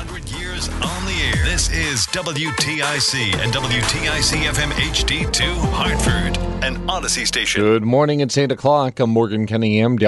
100 years on the air. This is WTIC and WTIC-FM HD2 Hartford, an Odyssey station. Good morning. It's 8 o'clock. I'm Morgan Cunningham,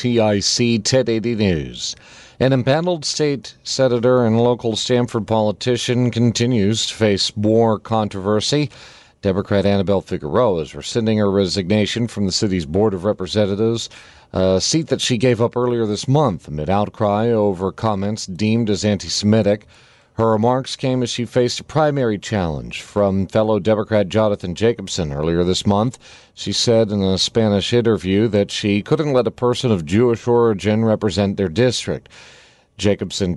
WTIC 1080 News. An empaneled state senator and local Stamford politician continues to face more controversy. Democrat Annabelle Figueroa is rescinding her resignation from the city's Board of Representatives, a seat that she gave up earlier this month amid outcry over comments deemed as anti-Semitic. Her remarks came as she faced a primary challenge from fellow Democrat Jonathan Jacobson earlier this month. She said in a Spanish interview that she couldn't let a person of Jewish origin represent their district. Jacobson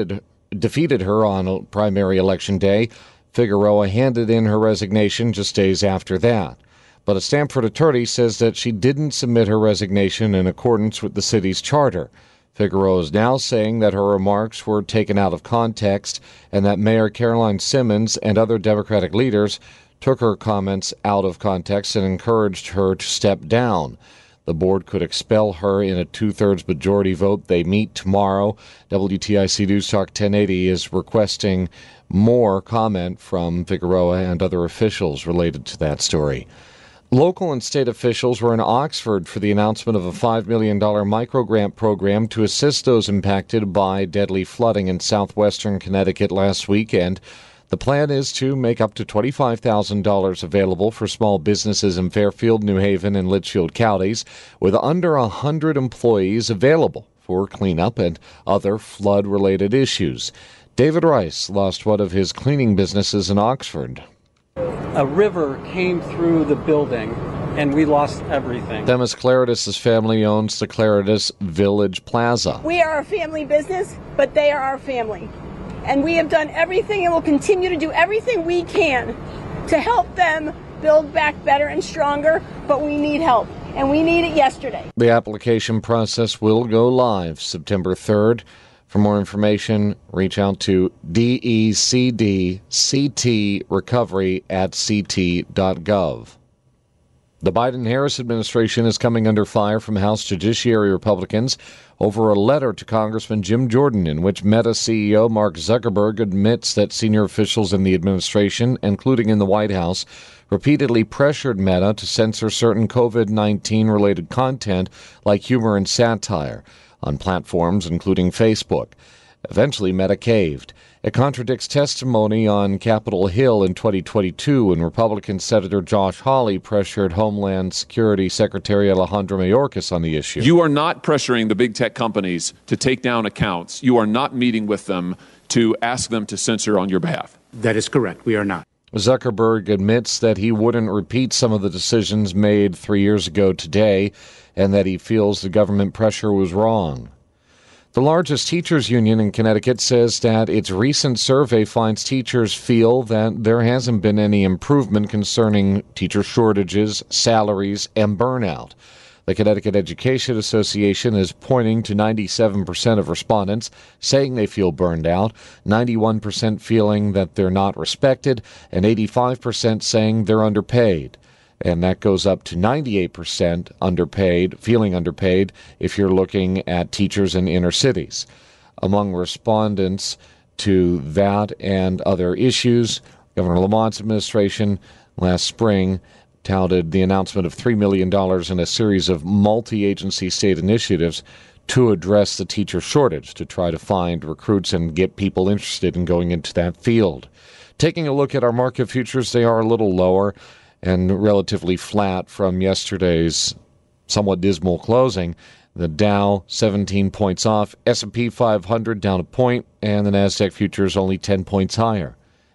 defeated her on primary election day. Figueroa handed in her resignation just days after that. But a Stamford attorney says that she didn't submit her resignation in accordance with the city's charter. Figueroa is now saying that her remarks were taken out of context and that Mayor Caroline Simmons and other Democratic leaders took her comments out of context and encouraged her to step down. The board could expel her in a two-thirds majority vote. They meet tomorrow. WTIC News Talk 1080 is requesting more comment from Figueroa and other officials related to that story. Local and state officials were in Oxford for the announcement of a $5 million microgrant program to assist those impacted by deadly flooding in southwestern Connecticut last weekend. The plan is to make up to $25,000 available for small businesses in Fairfield, New Haven, and Litchfield counties, with under 100 employees available for cleanup and other flood-related issues. David Rice lost one of his cleaning businesses in Oxford. A river came through the building, and we lost everything. Demis Claridis' family owns the Claridis Village Plaza. We are a family business, but they are our family. And we have done everything and will continue to do everything we can to help them build back better and stronger, but we need help, and we need it yesterday. The application process will go live September 3rd. For more information, reach out to decdctrecovery@ct.gov. The Biden-Harris administration is coming under fire from House Judiciary Republicans over a letter to Congressman Jim Jordan in which Meta CEO Mark Zuckerberg admits that senior officials in the administration, including in the White House, repeatedly pressured Meta to censor certain COVID-19-related content like humor and satire on platforms including Facebook. Eventually, Meta caved. It contradicts testimony on Capitol Hill in 2022 when Republican Senator Josh Hawley pressured Homeland Security Secretary Alejandro Mayorkas on the issue. You are not pressuring the big tech companies to take down accounts. You are not meeting with them to ask them to censor on your behalf. That is correct. We are not. Zuckerberg admits that he wouldn't repeat some of the decisions made 3 years ago today and that he feels the government pressure was wrong. The largest teachers union in Connecticut says that its recent survey finds teachers feel that there hasn't been any improvement concerning teacher shortages, salaries, and burnout. The Connecticut Education Association is pointing to 97% of respondents saying they feel burned out, 91% feeling that they're not respected, and 85% saying they're underpaid. And that goes up to 98% feeling underpaid if you're looking at teachers in inner cities. Among respondents to that and other issues, Governor Lamont's administration last spring touted the announcement of $3 million in a series of multi-agency state initiatives to address the teacher shortage, to try to find recruits and get people interested in going into that field. Taking a look at our market futures, they are a little lower and relatively flat from yesterday's somewhat dismal closing. The Dow 17 points off, S&P 500 down a point, and the NASDAQ futures only 10 points higher.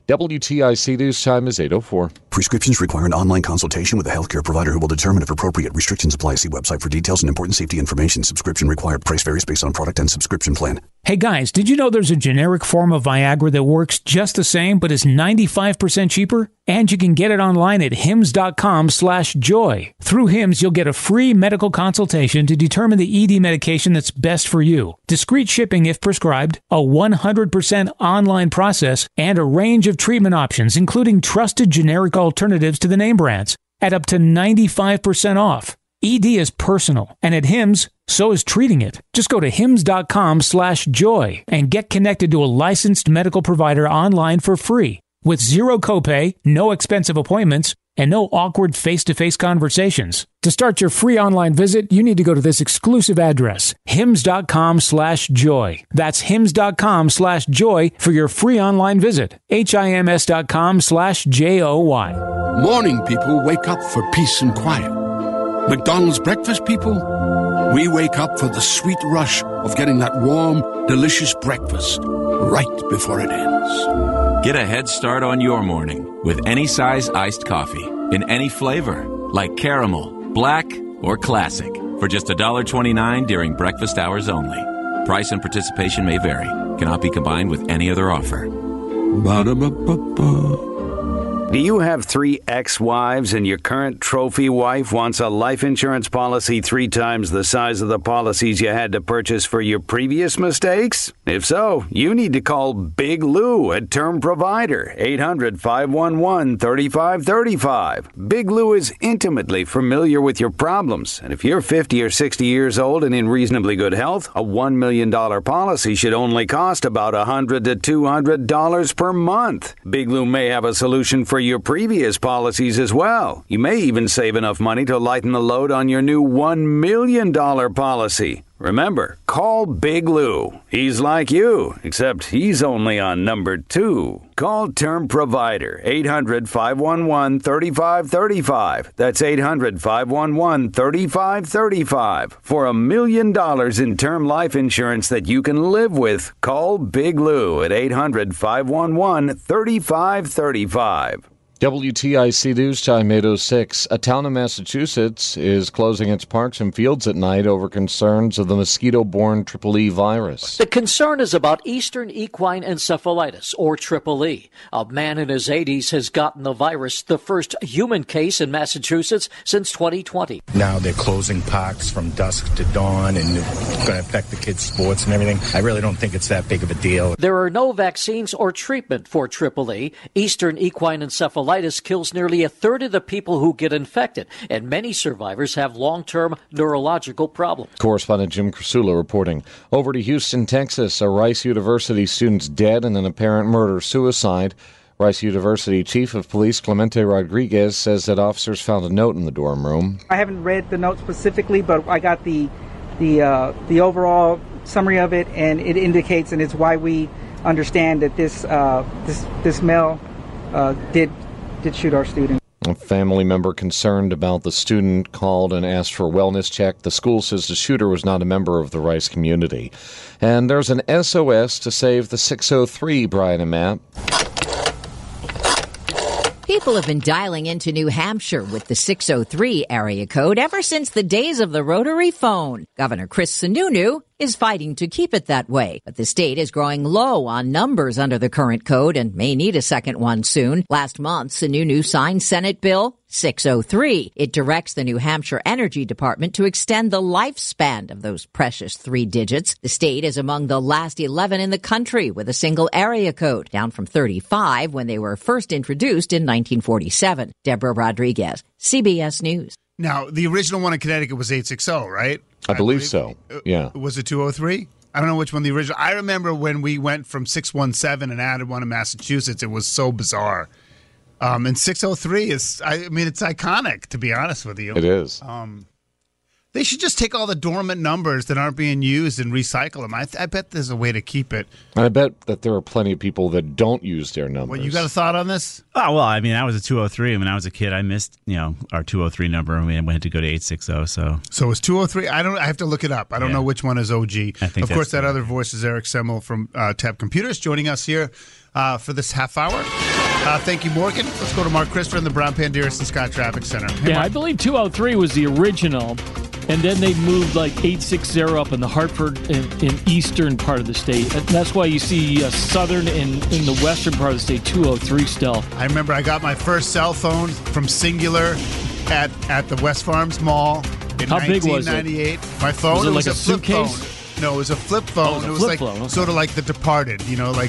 WTIC News Time is 8:04. Prescriptions require an online consultation with a healthcare provider who will determine if appropriate. Restrictions apply. See website for details and important safety information. Subscription required. Price varies based on product and subscription plan. Hey guys, did you know there's a generic form of Viagra that works just the same but is 95% cheaper? And you can get it online at hims.com/joy. Through Hims, you'll get a free medical consultation to determine the ED medication that's best for you. Discreet shipping if prescribed, a 100% online process, and a range of treatment options, including trusted generic alternatives to the name brands, at up to 95% off. ED is personal, and at Hims, so is treating it. Just go to hims.com/joy and get connected to a licensed medical provider online for free with zero copay, no expensive appointments, and no awkward face-to-face conversations. To start your free online visit, you need to go to this exclusive address, hims.com/joy. That's hims.com/joy for your free online visit. HIMS.com/JOY. Morning people wake up for peace and quiet. McDonald's breakfast people, we wake up for the sweet rush of getting that warm, delicious breakfast right before it ends. Get a head start on your morning with any size iced coffee in any flavor, like caramel, black, or classic, for just $1.29 during breakfast hours only. Price and participation may vary. Cannot be combined with any other offer. Ba-da-ba-ba-ba. Do you have 3 ex-wives and your current trophy wife wants a life insurance policy 3 times the size of the policies you had to purchase for your previous mistakes? If so, you need to call Big Lou at Term Provider, 800-511-3535. Big Lou is intimately familiar with your problems, and if you're 50 or 60 years old and in reasonably good health, a $1 million policy should only cost about $100 to $200 per month. Big Lou may have a solution for your previous policies as well. You may even save enough money to lighten the load on your new $1 million policy. Remember, call Big Lou. He's like you, except he's only on number 2. Call Term Provider, 800-511-3535. That's 800-511-3535. For $1 million in term life insurance that you can live with, call Big Lou at 800-511-3535. WTIC News Time 8:06. A town in Massachusetts is closing its parks and fields at night over concerns of the mosquito-borne EEE virus. The concern is about Eastern equine encephalitis, or EEE. A man in his 80s has gotten the virus, the first human case in Massachusetts since 2020. Now they're closing parks from dusk to dawn, and it's going to affect the kids' sports and everything. I really don't think it's that big of a deal. There are no vaccines or treatment for EEE. Eastern equine encephalitis kills nearly a third of the people who get infected, and many survivors have long-term neurological problems. Correspondent Jim Krasula reporting. Over to Houston, Texas. A Rice University student's dead in an apparent murder-suicide. Rice University Chief of Police Clemente Rodriguez says that officers found a note in the dorm room. I haven't read the note specifically, but I got the overall summary of it, and it indicates, and it's why we understand that this male did shoot our student. A family member concerned about the student called and asked for a wellness check. The school says the shooter was not a member of the Rice community. And there's an SOS to save the 603, Brian and Matt. People have been dialing into New Hampshire with the 603 area code ever since the days of the rotary phone. Governor Chris Sununu is fighting to keep it that way, but the state is growing low on numbers under the current code and may need a second one soon. Last month, Sununu signed Senate Bill 603. It directs the New Hampshire Energy Department to extend the lifespan of those precious 3 digits. The state is among the last 11 in the country with a single area code, down from 35 when they were first introduced in 1947. Deborah Rodriguez, CBS News. Now, the original one in Connecticut was 860, right? I believe so, yeah. Was it 203? I don't know which one the original. I remember when we went from 617 and added one in Massachusetts, it was so bizarre. And 603 is, it's iconic, to be honest with you. It is. They should just take all the dormant numbers that aren't being used and recycle them. I bet there's a way to keep it. And I bet that there are plenty of people that don't use their numbers. Well, you got a thought on this? Oh, well, I was a 203. When I was a kid, I missed, our 203 number, and we had to go to 860. So it's 203? I have to look it up. I don't know which one is OG. I think of course, that other voice is Eric Semmel from Tab Computers joining us here for this half hour. Thank you, Morgan. Let's go to Mark Christopher in the Brown Panderas and Scott Traffic Center. Hey, I believe 203 was the original, and then they moved like 860 up in the Hartford in eastern part of the state. And that's why you see southern and in the western part of the state 203 still. I remember I got my first cell phone from Singular at the West Farms Mall in 1998. How big was it? My phone was it like was a flip suitcase? phone. No, it was a flip phone. Oh, it was like phone. Okay. Sort of like The Departed, like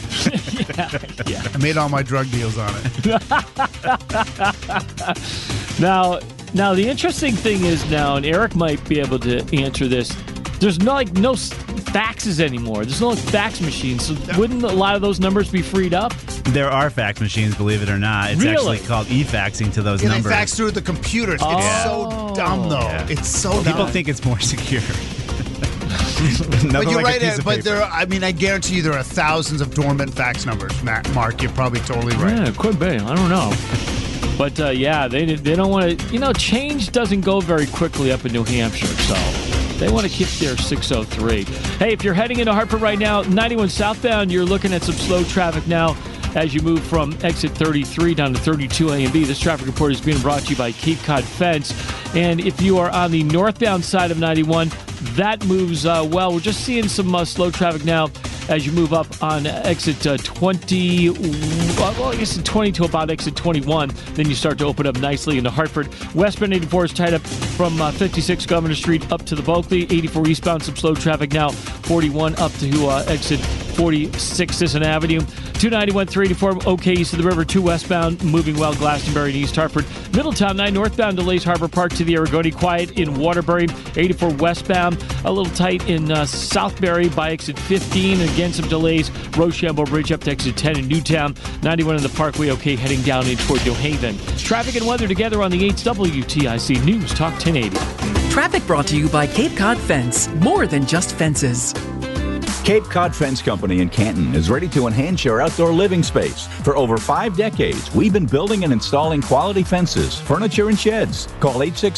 yeah. I made all my drug deals on it. Now, Now, the interesting thing is now, and Eric might be able to answer this, there's no faxes anymore. There's no fax machines. So wouldn't a lot of those numbers be freed up? There are fax machines, believe it or not. It's actually called e-faxing to those numbers. They fax through the computers. Oh. It's so dumb, though. Yeah. It's so dumb. People think it's more secure. But you're right. But I guarantee you there are thousands of dormant fax numbers. Mark, you're probably totally right. Yeah, it could be. I don't know. But, they don't want to... change doesn't go very quickly up in New Hampshire, so... They want to keep their 603. Hey, if you're heading into Hartford right now, 91 southbound, you're looking at some slow traffic now as you move from exit 33 down to 32 A and B. This traffic report is being brought to you by Cape Cod Fence. And if you are on the northbound side of 91, that moves well. We're just seeing some slow traffic now as you move up on exit 20, I guess 20 to about exit 21. Then you start to open up nicely into Hartford. Westbound 84 is tied up from 56 Governor Street up to the Bulkley. 84 eastbound, some slow traffic now. 41 up to exit 46 Sisson Avenue. 291, 384, okay east of the river. 2 westbound, moving well, Glastonbury and East Hartford. Middletown 9 northbound, delays Harbor Park to the Aragoni. Quiet in Waterbury. 84 westbound, a little tight in Southbury by exit 15. Again, some delays. Rochambeau Bridge up to exit 10 in Newtown. 91 in the Parkway, okay, heading down in toward New Haven. Traffic and weather together on the 8th WTIC News Talk 1080. Traffic brought to you by Cape Cod Fence. More than just fences. Cape Cod Fence Company in Canton is ready to enhance your outdoor living space. For over 5 decades, we've been building and installing quality fences, furniture, and sheds. Call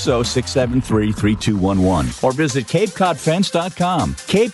860-673-3211 or visit CapeCodFence.com.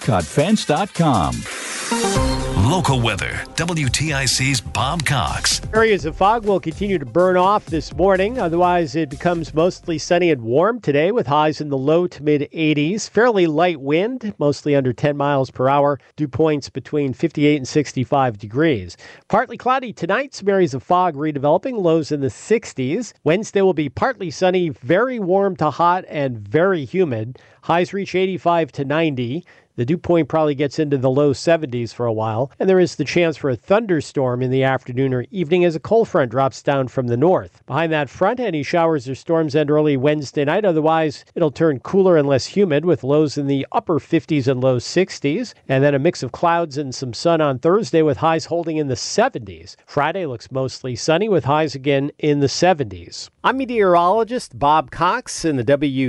CapeCodFence.com. Local weather. WTIC's Bob Cox. Areas of fog will continue to burn off this morning. Otherwise, it becomes mostly sunny and warm today with highs in the low to mid 80s. Fairly light wind, mostly under 10 miles per hour. Dew points between 58 and 65 degrees. Partly cloudy tonight. Some areas of fog redeveloping. Lows in the 60s. Wednesday will be partly sunny, very warm to hot, and very humid. Highs reach 85 to 90. The dew point probably gets into the low 70s for a while, and there is the chance for a thunderstorm in the afternoon or evening as a cold front drops down from the north. Behind that front, any showers or storms end early Wednesday night. Otherwise, it'll turn cooler and less humid with lows in the upper 50s and low 60s, and then a mix of clouds and some sun on Thursday with highs holding in the 70s. Friday looks mostly sunny with highs again in the 70s. I'm meteorologist Bob Cox in the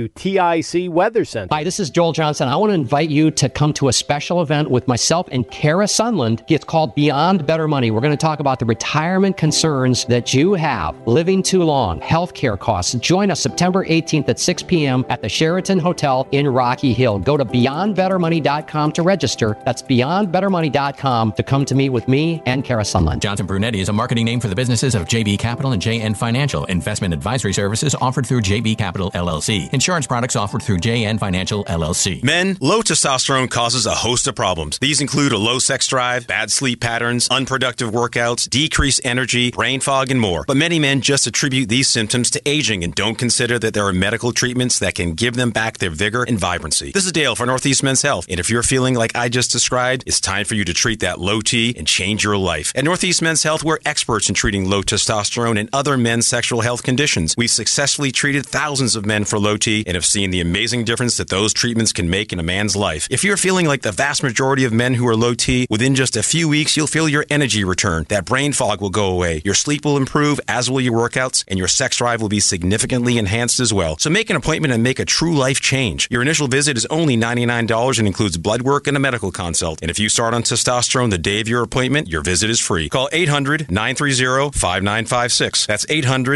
WTIC Weather Center. Hi, this is Joel Johnson. I want to invite you to come to a special event with myself and Kara Sunland. It's called Beyond Better Money. We're going to talk about the retirement concerns that you have, living too long, healthcare costs. Join us September 18th at 6 p.m. at the Sheraton Hotel in Rocky Hill. Go to beyondbettermoney.com to register. That's beyondbettermoney.com to come to meet with me and Kara Sunland. Johnson Brunetti is a marketing name for the businesses of JB Capital and JN Financial. Investment advisory services offered through JB Capital LLC. Insurance products offered through JN Financial LLC. Men, low testosterone causes a host of problems. These include a low sex drive, bad sleep patterns, unproductive workouts, decreased energy, brain fog, and more. But many men just attribute these symptoms to aging and don't consider that there are medical treatments that can give them back their vigor and vibrancy. This is Dale for Northeast Men's Health, and if you're feeling like I just described, it's time for you to treat that low T and change your life. At Northeast Men's Health, we're experts in treating low testosterone and other men's sexual health conditions. We've successfully treated thousands of men for low T and have seen the amazing difference that those treatments can make in a man's life. If you're feeling like the vast majority of men who are low T, within just a few weeks, you'll feel your energy return. That brain fog will go away. Your sleep will improve, as will your workouts, and your sex drive will be significantly enhanced as well. So make an appointment and make a true life change. Your initial visit is only $99 and includes blood work and a medical consult. And if you start on testosterone the day of your appointment, your visit is free. Call 800-930-5956. That's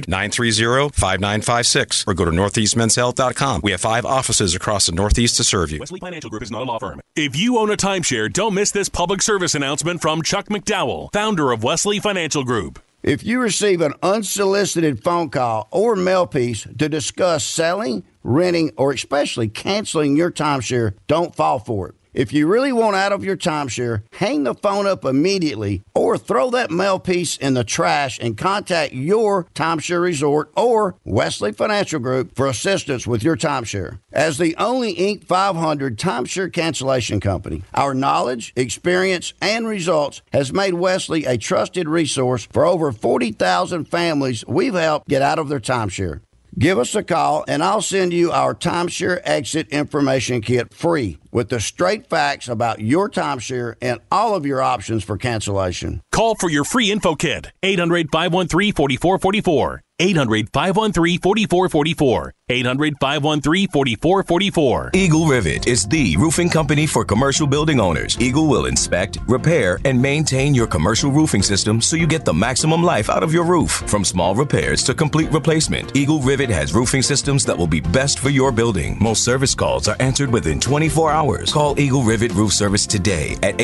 800-930-5956. Or go to northeastmenshealth.com. We have 5 offices across the Northeast to serve you. Wesley Financial Group is not a law firm. If you own a timeshare, don't miss this public service announcement from Chuck McDowell, founder of Wesley Financial Group. If you receive an unsolicited phone call or mail piece to discuss selling, renting, or especially canceling your timeshare, don't fall for it. If you really want out of your timeshare, hang the phone up immediately or throw that mail piece in the trash and contact your timeshare resort or Wesley Financial Group for assistance with your timeshare. As the only Inc. 500 timeshare cancellation company, our knowledge, experience, and results has made Wesley a trusted resource for over 40,000 families we've helped get out of their timeshare. Give us a call, and I'll send you our timeshare exit information kit free with the straight facts about your timeshare and all of your options for cancellation. Call for your free info kit. 800-513-4444. 800-513-4444. 800-513-4444. Eagle Rivet is the roofing company for commercial building owners. Eagle will inspect, repair, and maintain your commercial roofing system so you get the maximum life out of your roof. From small repairs to complete replacement, Eagle Rivet has roofing systems that will be best for your building. Most service calls are answered within 24 hours. Call Eagle Rivet Roof Service today at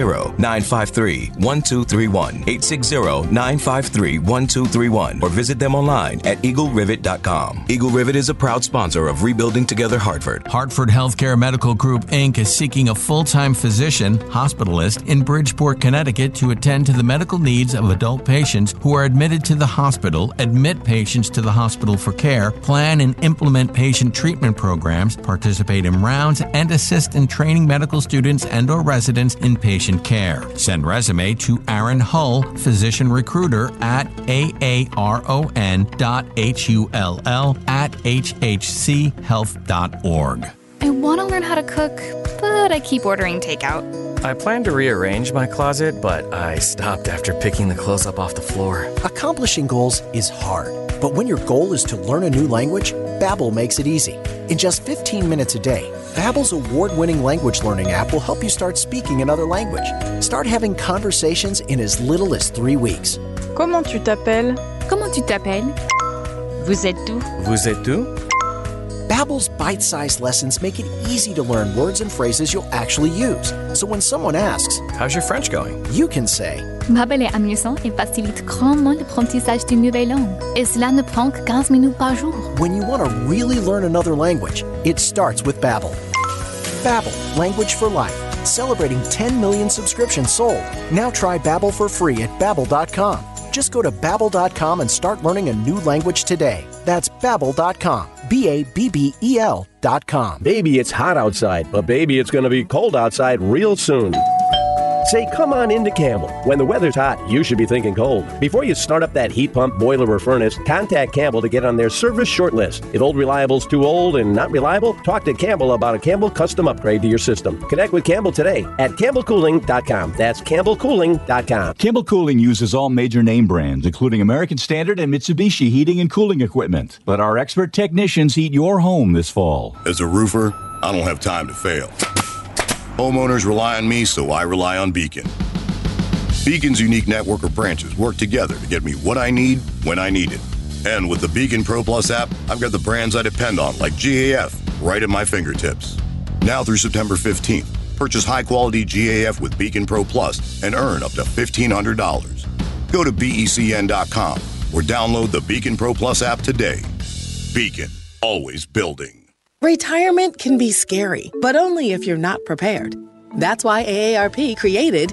860-953-1231. 860-953-1231. Or visit them online at eaglerivet.com. Eagle Rivet is a proud sponsor of Rebuilding Together Hartford. Hartford Healthcare Medical Group, Inc. is seeking a full-time physician, hospitalist in Bridgeport, Connecticut to attend to the medical needs of adult patients who are admitted to the hospital, admit patients to the hospital for care, plan and implement patient treatment programs, participate in rounds, and assist in training medical students and or residents in patient care. Send resume to Aaron Hull, physician recruiter at aaron.hull@hhchealth.org. I want to learn how to cook, but I keep ordering takeout. I plan to rearrange my closet, but I stopped after picking the clothes up off the floor. Accomplishing goals is hard, but when your goal is to learn a new language, Babbel makes it easy. In just 15 minutes a day, Babbel's award-winning language learning app will help you start speaking another language. Start having conversations in as little as 3 weeks. Comment tu t'appelles? Comment tu t'appelles? Vous êtes où? Vous êtes où? Babbel's bite-sized lessons make it easy to learn words and phrases you'll actually use. So when someone asks, "How's your French going?" you can say, Babbel est amusant et facilite grandement l'apprentissage d'une nouvelle langue. Et cela ne prend que 15 minutes par jour. When you want to really learn another language, it starts with Babbel. Babbel, language for life. Celebrating 10 million subscriptions sold. Now try Babbel for free at Babbel.com. Just go to Babbel.com and start learning a new language today. That's Babbel.com. Babbel.com. Baby, it's hot outside, but baby, it's going to be cold outside real soon. Say, come on into Campbell. When the weather's hot, you should be thinking cold. Before you start up that heat pump, boiler, or furnace, contact Campbell to get on their service short list. If old reliable's too old and not reliable, talk to Campbell about a Campbell custom upgrade to your system. Connect with Campbell today at CampbellCooling.com. That's CampbellCooling.com. Campbell Cooling uses all major name brands, including American Standard and Mitsubishi heating and cooling equipment. Let our expert technicians heat your home this fall. As a roofer, I don't have time to fail. Homeowners rely on me, so I rely on Beacon. Beacon's unique network of branches work together to get me what I need when I need it. And with the Beacon Pro Plus app, I've got the brands I depend on, like GAF, right at my fingertips. Now through September 15th, purchase high-quality GAF with Beacon Pro Plus and earn up to $1,500. Go to BECN.com or download the Beacon Pro Plus app today. Beacon, always building. Retirement can be scary, but only if you're not prepared. That's why AARP created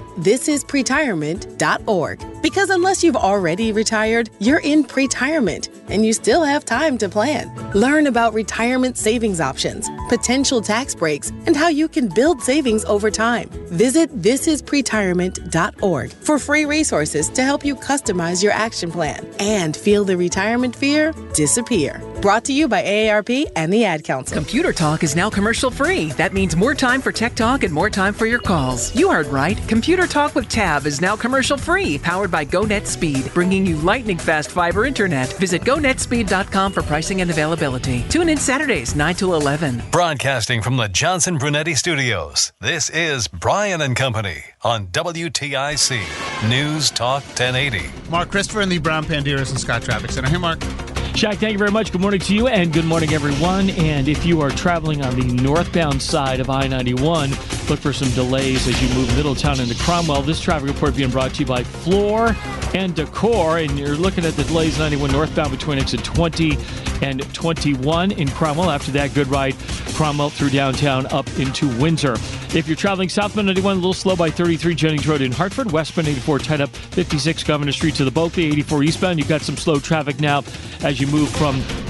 thisispretirement.org. Because unless you've already retired, you're in pretirement, and you still have time to plan. Learn about retirement savings options, potential tax breaks, and how you can build savings over time. Visit thisispretirement.org for free resources to help you customize your action plan and feel the retirement fear disappear. Brought to you by AARP and the Ad Council. Computer Talk is now commercial-free. That means more time for tech talk and more time for your calls. You heard right. Computer Talk with Tab is now commercial-free, powered by GoNet Speed, bringing you lightning-fast fiber internet. Visit GoNetspeed.com for pricing and availability. Tune in Saturdays, 9 to 11. Broadcasting from the Johnson Brunetti Studios, this is Brian and Company on WTIC News Talk 1080. Mark Christopher in the Brown Panderas and Scott Traffic Center. Hey, Mark. Shaq, thank you very much. Good morning to you, and good morning, everyone. And if you are traveling on the northbound side of I-91, look for some delays as you move Middletown into Cromwell. This traffic report being brought to you by Floor and Decor, and you're looking at the delays 91 northbound between exit 20 and 21 in Cromwell. After that, good ride Cromwell through downtown up into Windsor. If you're traveling southbound 91, a little slow by 33 Jennings Road in Hartford. Westbound 84 tied up 56 Governor Street to the Bulkley. 84 eastbound, you've got some slow traffic now as you move from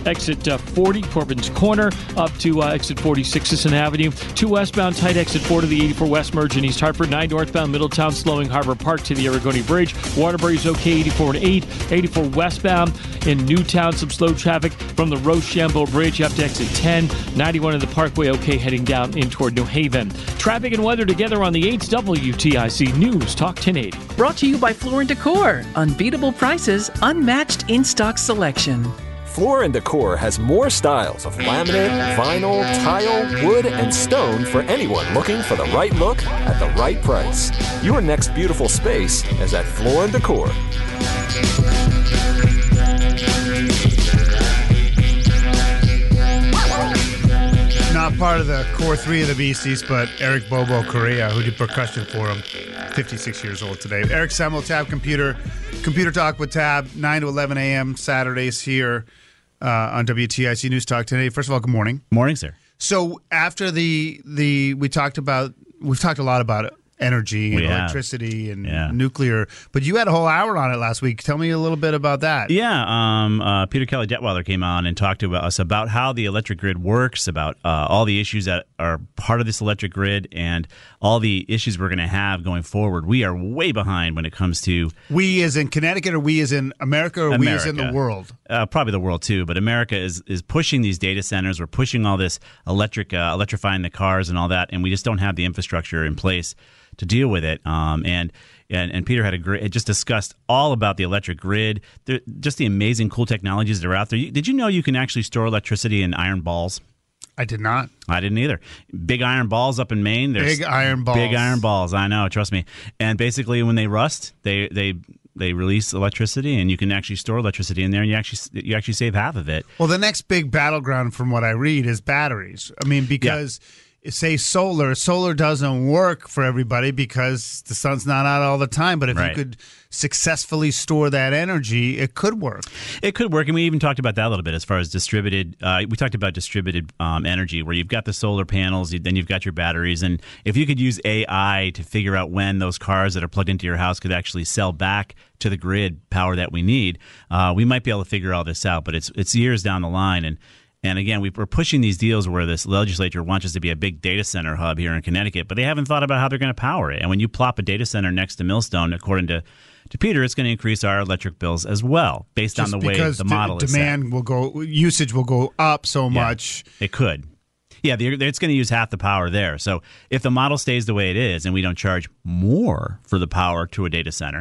exit 40, Corbin's Corner, up to exit 40, Sixson Avenue. 2 westbound, tight exit 4 to the 84 West merge in East Hartford. 9 northbound, Middletown, slowing Harbor Park to the Aragoni Bridge. Waterbury's okay, 84 and 8. 84 westbound in Newtown, some slow traffic from the Rochambeau Bridge up to exit 10. 91 in the Parkway, okay, heading down in toward New Haven. Traffic and weather together on the 8th WTIC News Talk 1080. Brought to you by Floor & Decor. Unbeatable prices, unmatched in-stock selection. Floor & Decor has more styles of laminate, vinyl, tile, wood, and stone for anyone looking for the right look at the right price. Your next beautiful space is at Floor & Decor. Not part of the core 3 of the Beasties, but Eric Bobo Correa, who did percussion for him, 56 years old today. Eric Semmel, Tab Computer Talk with Tab, 9 to 11 a.m. Saturdays here on WTIC News Talk 1080. First of all, good morning. Morning, sir. So after we've talked a lot about energy and electricity and nuclear, but you had a whole hour on it last week. Tell me a little bit about that. Yeah, Peter Kelly Detweiler came on and talked to us about how the electric grid works, about all the issues that are part of this electric grid, and all the issues we're going to have going forward. We are way behind when it comes to... We as in Connecticut, or we as in America, or we as in the world? Probably the world too, but America is pushing these data centers. We're pushing all this electrifying the cars and all that, and we just don't have the infrastructure in place to deal with it. And Peter had just discussed all about the electric grid, just the amazing cool technologies that are out there. Did you know you can actually store electricity in iron balls? I did not. I didn't either. Big iron balls up in Maine. Big iron balls. Big iron balls. I know. Trust me. And basically, when they rust, they release electricity, and you can actually store electricity in there, and you actually save half of it. Well, the next big battleground, from what I read, is batteries. I mean, because. Yeah. Say solar doesn't work for everybody because the sun's not out all the time. But if you could successfully store that energy, it could work. It could work, and we even talked about that a little bit as far as distributed. We talked about distributed energy, where you've got the solar panels, then you've got your batteries, and if you could use AI to figure out when those cars that are plugged into your house could actually sell back to the grid power that we need, we might be able to figure all this out. But it's years down the line, And again, we're pushing these deals where this legislature wants us to be a big data center hub here in Connecticut, but they haven't thought about how they're going to power it. And when you plop a data center next to Millstone, according to Peter, it's going to increase our electric bills as well, based on the way the model is set. Demand will go, usage will go up so much. It could. Yeah, it's going to use half the power there. So if the model stays the way it is and we don't charge more for the power to a data center,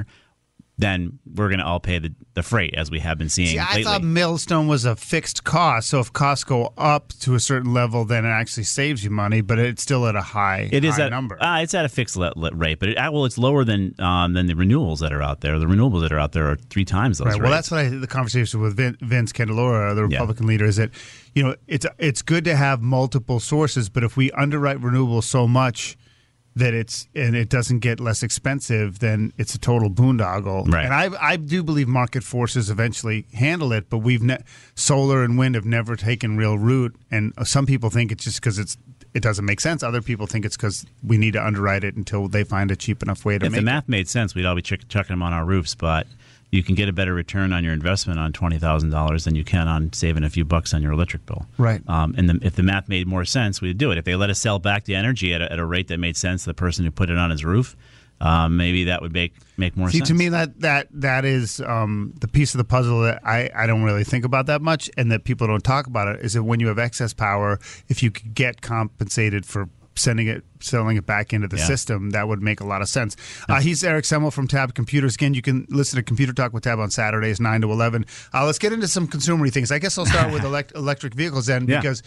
then we're going to all pay the freight, as we have been seeing lately. I thought Millstone was a fixed cost, so if costs go up to a certain level, then it actually saves you money, but it's still at a high number. It's at a fixed rate, but it's lower than the renewables that are out there. The renewables that are out there are 3 times those rates. Well, that's what the conversation with Vince Candelora, the Republican leader, is that it's good to have multiple sources, but if we underwrite renewables so much that it doesn't get less expensive, then it's a total boondoggle. Right. And I do believe market forces eventually handle it, but solar and wind have never taken real root. And some people think it's just because it doesn't make sense. Other people think it's because we need to underwrite it until they find a cheap enough way to make it. If the math made sense, we'd all be chucking them on our roofs, but you can get a better return on your investment on $20,000 than you can on saving a few bucks on your electric bill. Right. If the math made more sense, we'd do it. If they let us sell back the energy at a rate that made sense to the person who put it on his roof, maybe that would make more sense. To me, that is the piece of the puzzle that I don't really think about that much, and that people don't talk about it, is that when you have excess power, if you could get compensated for selling it back into the system, that would make a lot of sense. He's Eric Semmel from Tab Computers. Again, you can listen to Computer Talk with Tab on Saturdays, 9 to 11. Let's get into some consumery things. I guess I'll start with electric vehicles then, because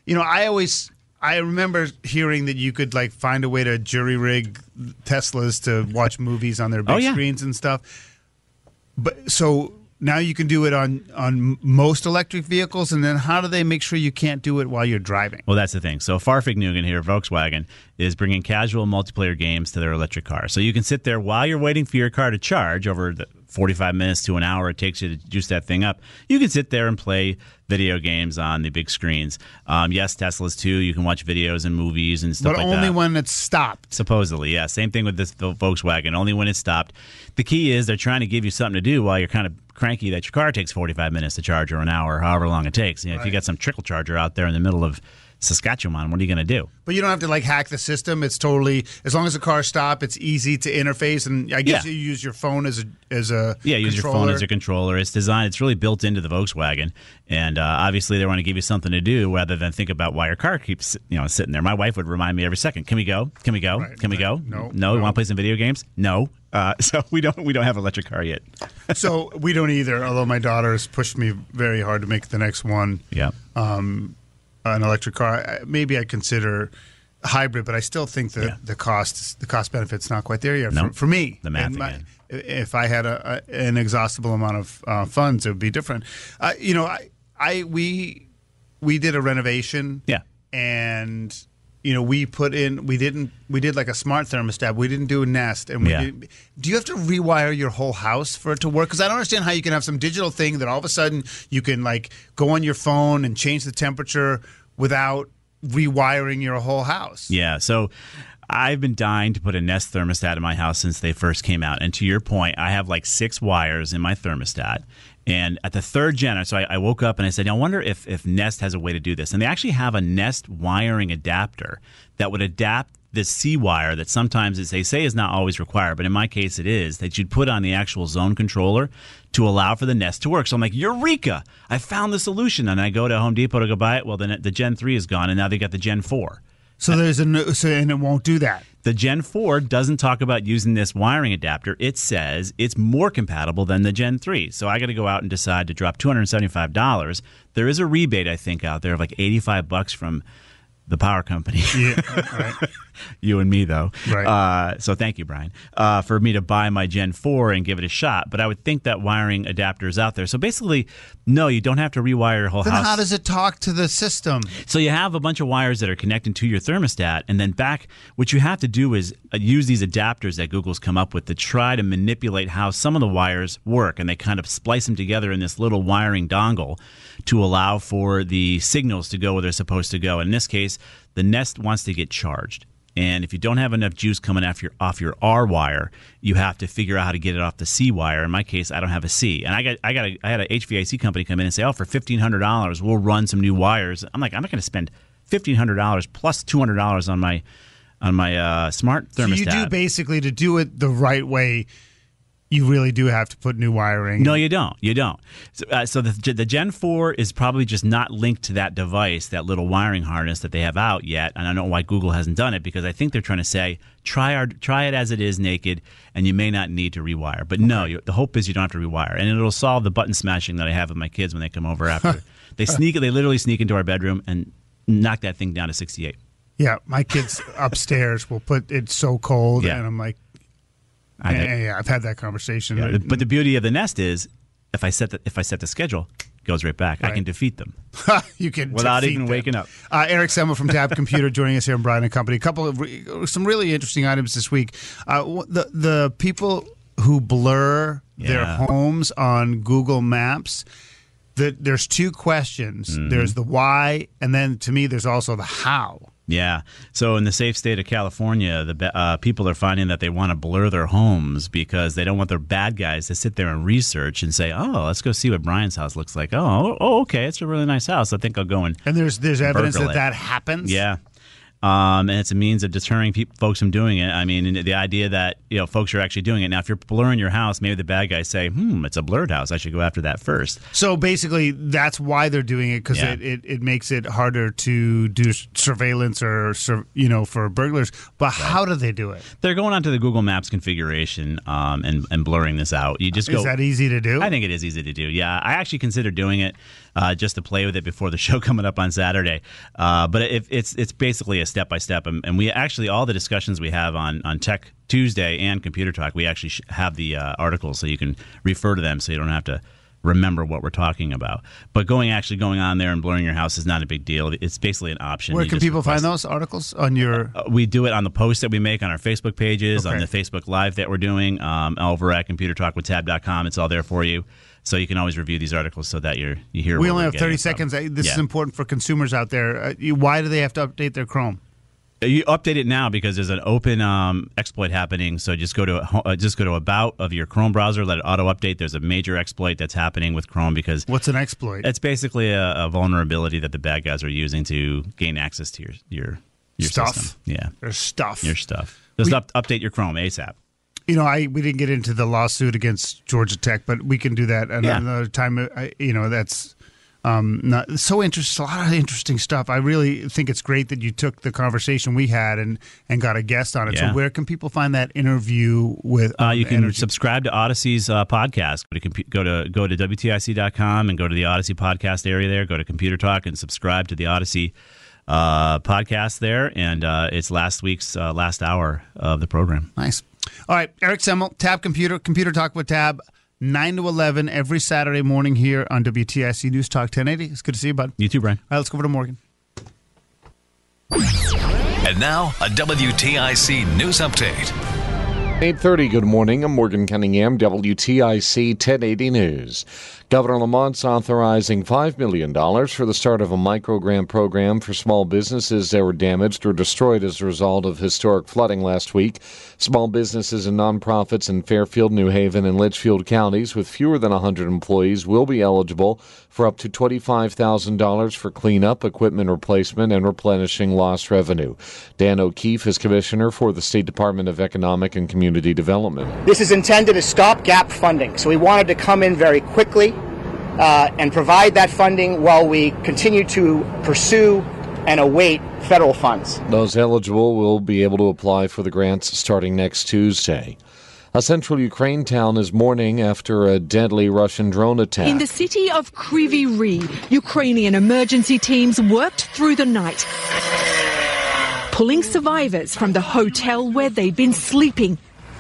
I remember hearing that you could find a way to jury rig Teslas to watch movies on their big screens and stuff. But so now you can do it on most electric vehicles, and then how do they make sure you can't do it while you're driving? Well, that's the thing. So Farfignugan here, Volkswagen, is bringing casual multiplayer games to their electric car. So you can sit there while you're waiting for your car to charge over 45 minutes to an hour it takes you to juice that thing up, you can sit there and play video games on the big screens. Yes, Teslas too. You can watch videos and movies and stuff but like that. But only when it's stopped. Supposedly, yeah. Same thing with this Volkswagen. Only when it's stopped. The key is they're trying to give you something to do while you're kind of cranky that your car takes 45 minutes to charge or an hour, however long it takes. You know, If you got some trickle charger out there in the middle of Saskatchewan, what are you going to do? But you don't have to hack the system. It's totally, as long as the car stops, it's easy to interface. And I guess you use your phone as a use controller. Your phone as a controller. It's designed. It's really built into the Volkswagen, and obviously they want to give you something to do rather than think about why your car keeps sitting there. My wife would remind me every second. Can we go? Can we go? Can we go? No. You want to play some video games? No. So we don't have an electric car yet. So we don't either. Although my daughter has pushed me very hard to make the next one. Yeah. An electric car. Maybe I consider hybrid, but I still think that the cost benefit's not quite there yet for me. The math again. If I had an inexhaustible amount of funds, it would be different. We did a renovation. Yeah. And we did like a smart thermostat. We didn't do a Nest. And do you have to rewire your whole house for it to work? Because I don't understand how you can have some digital thing that all of a sudden you can go on your phone and change the temperature without rewiring your whole house. Yeah. So I've been dying to put a Nest thermostat in my house since they first came out. And to your point, I have 6 wires in my thermostat. And at the 3rd gen, so I woke up and I said, I wonder if Nest has a way to do this. And they actually have a Nest wiring adapter that would adapt this C wire that sometimes they say is not always required, but in my case it is, that you'd put on the actual zone controller to allow for the Nest to work. So I'm like, Eureka! I found the solution. And I go to Home Depot to go buy it. Well, the Gen 3 is gone, and now they got the Gen 4. So and it won't do that. The Gen 4 doesn't talk about using this wiring adapter. It says it's more compatible than the Gen 3. So I got to go out and decide to drop $275. There is a rebate, I think, out there of $85 from the power company. Yeah, right. You and me, though. Right. So thank you, Brian, for me to buy my Gen 4 and give it a shot. But I would think that wiring adapter is out there. So basically, no, you don't have to rewire your whole house. Then how does it talk to the system? So you have a bunch of wires that are connecting to your thermostat, and then what you have to do is use these adapters that Google's come up with to try to manipulate how some of the wires work, and they kind of splice them together in this little wiring dongle to allow for the signals to go where they're supposed to go. In this case, the Nest wants to get charged. And if you don't have enough juice coming off your R wire, you have to figure out how to get it off the C wire. In my case, I don't have a C, and I had an HVAC company come in and say, for $1,500, we'll run some new wires. I'm like, I'm not going to spend $1,500 plus $200 on my smart thermostat. So you do basically, to do it the right way, you really do have to put new wiring. No, you don't. You don't. So the Gen 4 is probably just not linked to that device, that little wiring harness that they have out yet. And I don't know why Google hasn't done it, because I think they're trying to say, try it as it is naked, and you may not need to rewire. But no, the hope is you don't have to rewire. And it'll solve the button smashing that I have with my kids when they come over after. They literally sneak into our bedroom and knock that thing down to 68. Yeah, my kids upstairs will put it so cold, and I'm like, I've had that conversation. Yeah, but the beauty of the Nest is, if I set the schedule, it goes right back. Right. I can defeat them. You can without even waking up. Eric Semmel from Tab Computer joining us here in Brian and Company. A couple of some really interesting items this week. The people who blur their homes on Google Maps. There's 2 questions. Mm-hmm. There's the why, and then to me, there's also the how. Yeah. So in the safe state of California, the people are finding that they want to blur their homes because they don't want their bad guys to sit there and research and say, let's go see what Brian's house looks like. Oh, okay, it's a really nice house. I think I'll go and there's evidence that happens? Yeah. And it's a means of deterring folks from doing it. I mean, the idea that folks are actually doing it. Now, if you're blurring your house, maybe the bad guys say, it's a blurred house. I should go after that first. So basically, that's why they're doing it, because it makes it harder to do surveillance or for burglars. But how do they do it? They're going onto the Google Maps configuration and blurring this out. You just go. Is that easy to do? I think it is easy to do. Yeah, I actually considered doing it just to play with it before the show coming up on Saturday. But it's basically a step-by-step. And we actually, all the discussions we have on Tech Tuesday and Computer Talk, we actually have the articles so you can refer to them so you don't have to remember what we're talking about. But actually going on there and blurring your house is not a big deal. It's basically an option. Where can people find those articles? On your? We do it on the posts that we make on our Facebook pages, on the Facebook Live that we're doing, over at ComputerTalkWithTab.com. It's all there for you. So you can always review these articles so that you hear. We only have 30 seconds. This is important for consumers out there. Why do they have to update their Chrome? You update it now because there's an open exploit happening. So just go to About of your Chrome browser, let it auto update. There's a major exploit that's happening with Chrome because what's an exploit? It's basically a vulnerability that the bad guys are using to gain access to your stuff. System. Yeah, their stuff. Your stuff. Just update your Chrome ASAP. You know, we didn't get into the lawsuit against Georgia Tech, but we can do that another time. That's. Not so interesting. A lot of interesting stuff. I really think it's great that you took the conversation we had and got a guest on it. Yeah. So where can people find that interview with? You can subscribe to Odyssey's podcast. Go to WTIC.com and go to the Odyssey podcast area there. Go to Computer Talk and subscribe to the Odyssey podcast there. And it's last week's last hour of the program. Nice. All right, Eric Semmel, Tab Computer Talk with Tab. 9 to 11 every Saturday morning here on WTIC News Talk 1080. It's good to see you, bud. You too, Brian. All right, let's go over to Morgan. And now, a WTIC News Update. 8:30, good morning. I'm Morgan Cunningham, WTIC 1080 News. Governor Lamont's authorizing $5 million for the start of a microgrant program for small businesses that were damaged or destroyed as a result of historic flooding last week. Small businesses and nonprofits in Fairfield, New Haven, and Litchfield counties with fewer than 100 employees will be eligible for up to $25,000 for cleanup, equipment replacement, and replenishing lost revenue. Dan O'Keefe is commissioner for the State Department of Economic and Community Development. This is intended as stopgap funding, so we wanted to come in very quickly and provide that funding while we continue to pursue and await federal funds. Those eligible will be able to apply for the grants starting next Tuesday. A central Ukraine town is mourning after a deadly Russian drone attack. In the city of Kryvyi Rih, Ukrainian emergency teams worked through the night, pulling survivors from the hotel where they'd been sleeping.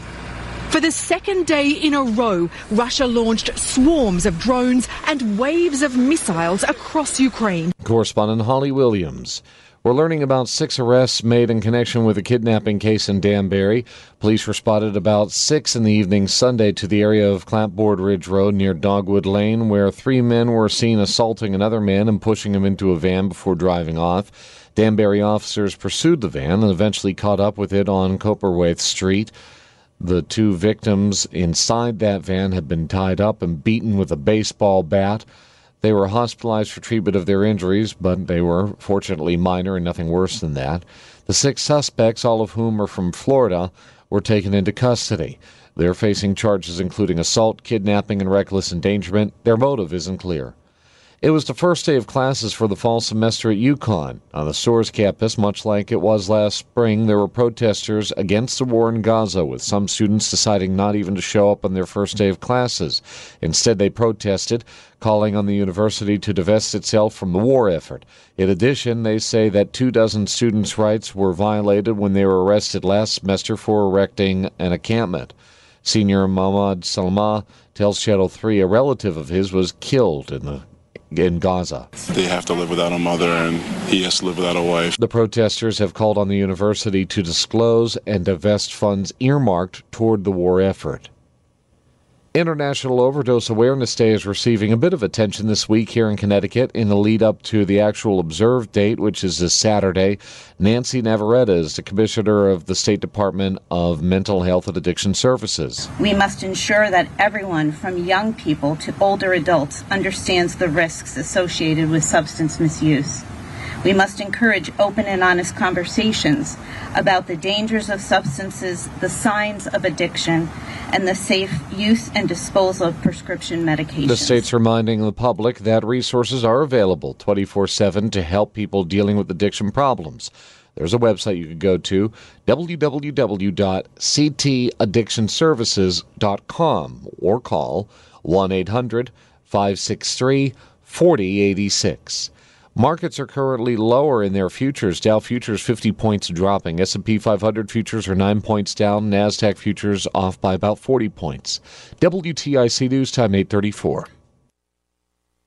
For the second day in a row, Russia launched swarms of drones and waves of missiles across Ukraine. Correspondent Holly Williams. We're learning about 6 arrests made in connection with a kidnapping case in Danbury. Police were spotted about 6 in the evening Sunday to the area of Clapboard Ridge Road near Dogwood Lane, where 3 men were seen assaulting another man and pushing him into a van before driving off. Danbury officers pursued the van and eventually caught up with it on Copperwaith Street. The 2 victims inside that van had been tied up and beaten with a baseball bat. They were hospitalized for treatment of their injuries, but they were fortunately minor and nothing worse than that. The 6 suspects, all of whom are from Florida, were taken into custody. They're facing charges including assault, kidnapping, and reckless endangerment. Their motive isn't clear. It was the first day of classes for the fall semester at UConn. On the SOARS campus, much like it was last spring, there were protesters against the war in Gaza, with some students deciding not even to show up on their first day of classes. Instead, they protested, calling on the university to divest itself from the war effort. In addition, they say that 24 students' rights were violated when they were arrested last semester for erecting an encampment. Senior Mahmoud Salma tells Channel 3 a relative of his was killed in Gaza. They have to live without a mother, and he has to live without a wife. The protesters have called on the university to disclose and divest funds earmarked toward the war effort. International Overdose Awareness Day is receiving a bit of attention this week here in Connecticut in the lead up to the actual observed date, which is this Saturday. Nancy Navarrete is the commissioner of the State Department of Mental Health and Addiction Services. We must ensure that everyone from young people to older adults understands the risks associated with substance misuse. We must encourage open and honest conversations about the dangers of substances, the signs of addiction, and the safe use and disposal of prescription medications. The state's reminding the public that resources are available 24/7 to help people dealing with addiction problems. There's a website you can go to, www.ctaddictionservices.com, or call 1-800-563-4086. Markets are currently lower in their futures. Dow futures 50 points dropping. S&P 500 futures are 9 points down. NASDAQ futures off by about 40 points. WTIC News Time 8:34.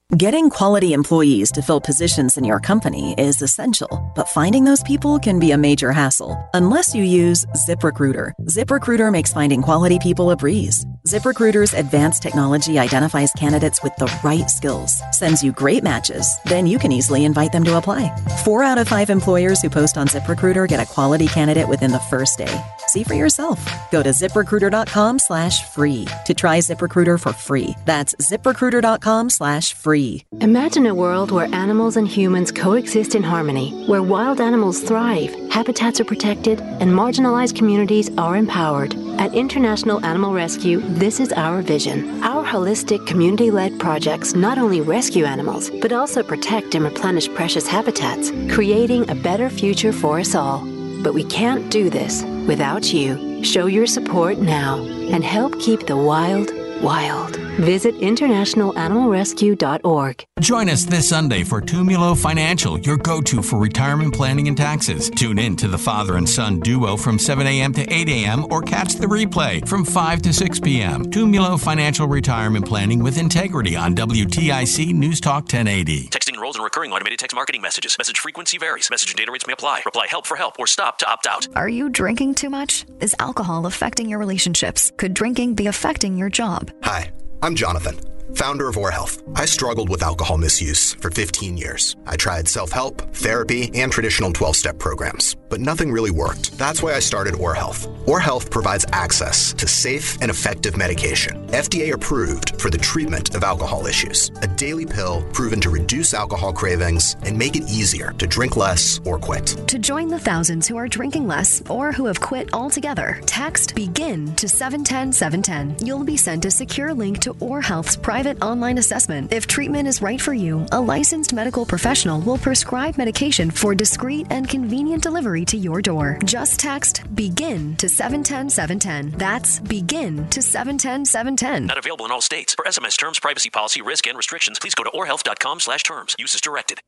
Getting quality employees to fill positions in your company is essential, but finding those people can be a major hassle unless you use ZipRecruiter. ZipRecruiter makes finding quality people a breeze. ZipRecruiter's advanced technology identifies candidates with the right skills, sends you great matches, then you can easily invite them to apply. 4 out of 5 employers who post on ZipRecruiter get a quality candidate within the first day. See for yourself. Go to ZipRecruiter.com/free to try ZipRecruiter for free. That's ZipRecruiter.com/free. Imagine a world where animals and humans coexist in harmony, where wild animals thrive, habitats are protected, and marginalized communities are empowered. At International Animal Rescue, this is our vision. Our holistic, community-led projects not only rescue animals, but also protect and replenish precious habitats, creating a better future for us all. But we can't do this without you. Show your support now and help keep the wild wild. Visit internationalanimalrescue.org. Join us this Sunday for Tumulo Financial, your go-to for retirement planning and taxes. Tune in to the father and son duo from 7 a.m. to 8 a.m. or catch the replay from 5 to 6 p.m. Tumulo Financial Retirement Planning with Integrity on WTIC News Talk 1080. Texting enrolls in recurring automated text marketing messages. Message frequency varies. Message and data rates may apply. Reply help for help or stop to opt out. Are you drinking too much? Is alcohol affecting your relationships? Could drinking be affecting your job? Hi, I'm Jonathan, founder of Or Health. I struggled with alcohol misuse for 15 years. I tried self-help, therapy, and traditional 12-step programs, but nothing really worked. That's why I started Or Health. Or Health provides access to safe and effective medication, FDA approved for the treatment of alcohol issues. A daily pill proven to reduce alcohol cravings and make it easier to drink less or quit. To join the thousands who are drinking less or who have quit altogether, text BEGIN to 710-710. You'll be sent a secure link to Or Health's private online assessment. If treatment is right for you, a licensed medical professional will prescribe medication for discreet and convenient delivery to your door. Just text BEGIN to 710-710. That's BEGIN to 710-710. Not available in all states. For SMS terms, privacy policy, risk, and restrictions, please go to orhealth.com/terms. Use as directed.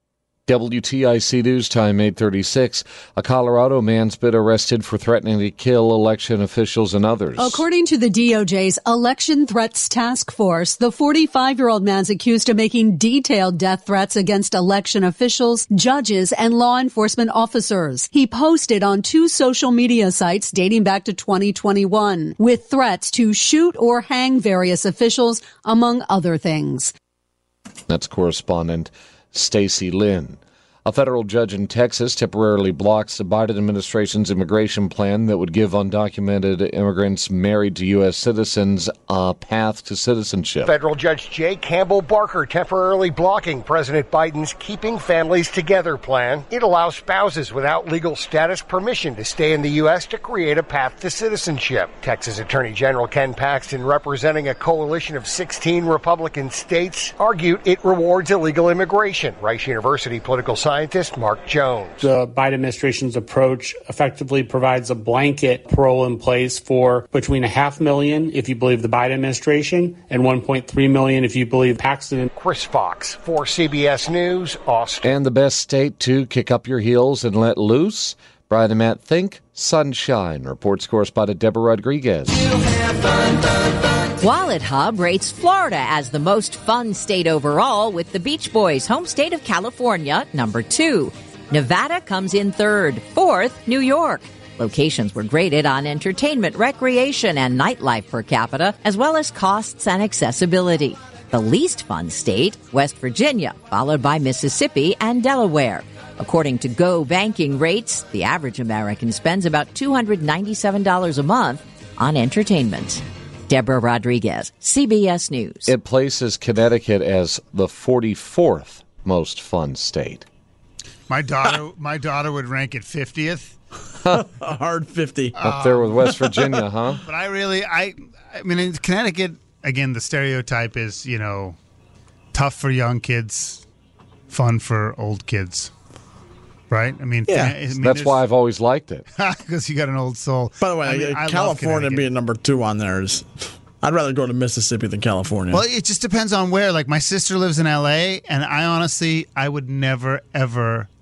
WTIC News Time, 8:36. A Colorado man's been arrested for threatening to kill election officials and others. According to the DOJ's Election Threats Task Force, the 45-year-old man's accused of making detailed death threats against election officials, judges, and law enforcement officers. He posted on 2 social media sites dating back to 2021 with threats to shoot or hang various officials, among other things. That's correspondent Stacy Lynn. A federal judge in Texas temporarily blocks the Biden administration's immigration plan that would give undocumented immigrants married to U.S. citizens a path to citizenship. Federal Judge J. Campbell Barker temporarily blocking President Biden's Keeping Families Together plan. It allows spouses without legal status permission to stay in the U.S. to create a path to citizenship. Texas Attorney General Ken Paxton, representing a coalition of 16 Republican states, argued it rewards illegal immigration. Rice University political scientist Mark Jones. The Biden administration's approach effectively provides a blanket parole in place for between 500,000 if you believe the Biden administration and 1.3 million if you believe Paxton. Chris Fox for CBS News, Austin. And the best state to kick up your heels and let loose? Brian and Matt think sunshine, reports correspondent Deborah Rodriguez. Wallet Hub rates Florida as the most fun state overall, with the Beach Boys' home state of California number 2. Nevada comes in 3rd. 4th, New York. Locations were graded on entertainment, recreation, and nightlife per capita, as well as costs and accessibility. The least fun state, West Virginia, followed by Mississippi and Delaware. According to Go Banking Rates, the average American spends about $297 a month on entertainment. Deborah Rodriguez, CBS News. It places Connecticut as the 44th most fun state. My daughter would rank it 50th. A hard 50. Up there with West Virginia, huh? But I mean, in Connecticut, again, the stereotype is, tough for young kids, fun for old kids. Right? I mean, yeah. That's why I've always liked it. Because you got an old soul. By the way, California being number 2 on there is... I'd rather go to Mississippi than California. Well, it just depends on where. Like, my sister lives in L.A., and I would never, ever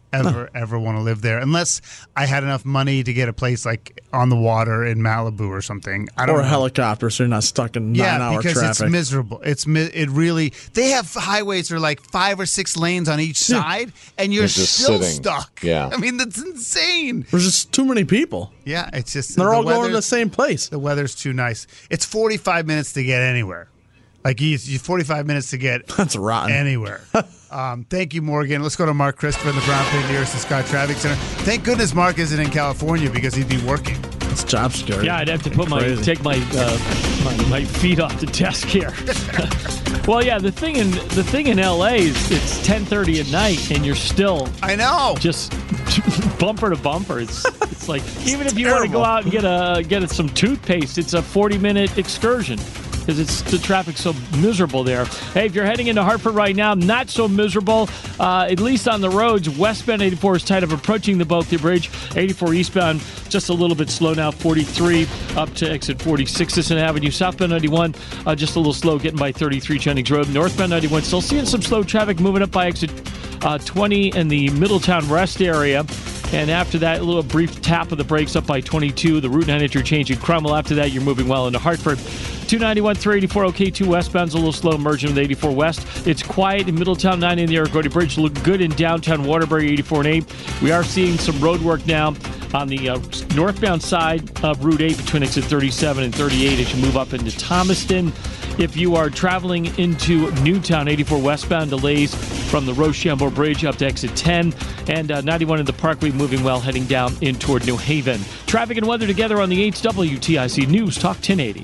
ever want to live there unless I had enough money to get a place like on the water in Malibu or something. Or a helicopter, so you're not stuck in 9-hour traffic. It's miserable. It really. They have highways that are like 5 or 6 lanes on each side, and you're still stuck. Yeah, I mean that's insane. There's just too many people. Yeah, it's just they're all going to the same place. The weather's too nice. It's 45 minutes to get anywhere. Like you 45 minutes to get that's rotten anywhere. Thank you, Morgan. Let's go to Mark Christopher in the Brown Pit nearest the Scott Traffic Center. Thank goodness Mark isn't in California because he'd be working. It's job security. Yeah, I'd have to put take my feet off the desk here. Well, yeah, the thing in LA is it's 10:30 at night and you're still just bumper to bumper. It's like even if you want to go out and get some toothpaste, it's a 40-minute excursion. Because the traffic's so miserable there. Hey, if you're heading into Hartford right now, not so miserable, at least on the roads. Westbound 84 is tight of approaching the Bulkley Bridge. 84 eastbound, just a little bit slow now. 43 up to exit 46 Sisson Avenue. Southbound 91, just a little slow getting by 33 Jennings Road. Northbound 91, still seeing some slow traffic moving up by exit 20 in the Middletown Rest area. And after that, a little brief tap of the brakes up by 22. The Route 9 interchange in Cromwell. After that, you're moving well into Hartford. 291, 384, okay, 2 westbound's a little slow, merging with 84 west. It's quiet in Middletown, 9 in the Argody Bridge. Look good in downtown Waterbury, 84 and 8. We are seeing some road work now on the northbound side of Route 8 between exit 37 and 38 as you move up into Thomaston. If you are traveling into Newtown, 84 westbound, delays from the Rochambeau Bridge up to exit 10, and 91 in the Parkway moving well, heading down in toward New Haven. Traffic and weather together on the 8 WTIC News Talk 1080.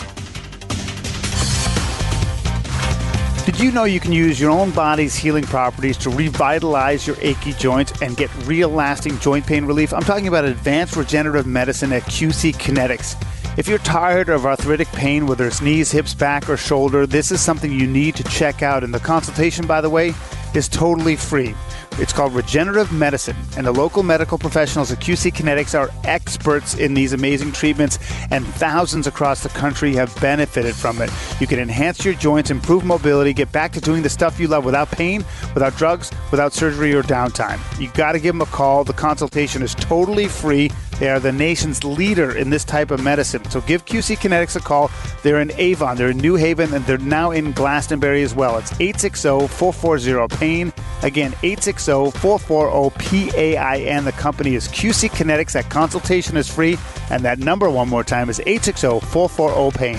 Did you know you can use your own body's healing properties to revitalize your achy joints and get real lasting joint pain relief? I'm talking about advanced regenerative medicine at QC Kinetics. If you're tired of arthritic pain, whether it's knees, hips, back, or shoulder, this is something you need to check out. And the consultation, by the way, is totally free. It's called Regenerative Medicine, and the local medical professionals at QC Kinetics are experts in these amazing treatments, and thousands across the country have benefited from it. You can enhance your joints, improve mobility, get back to doing the stuff you love without pain, without drugs, without surgery or downtime. You got to give them a call. The consultation is totally free. They are the nation's leader in this type of medicine. So give QC Kinetics a call. They're in Avon, they're in New Haven, and they're now in Glastonbury as well. It's 860-440-PAIN. Again, 860-440-PAIN. The company is QC Kinetics. That consultation is free. And that number, one more time, is 860-440-PAIN.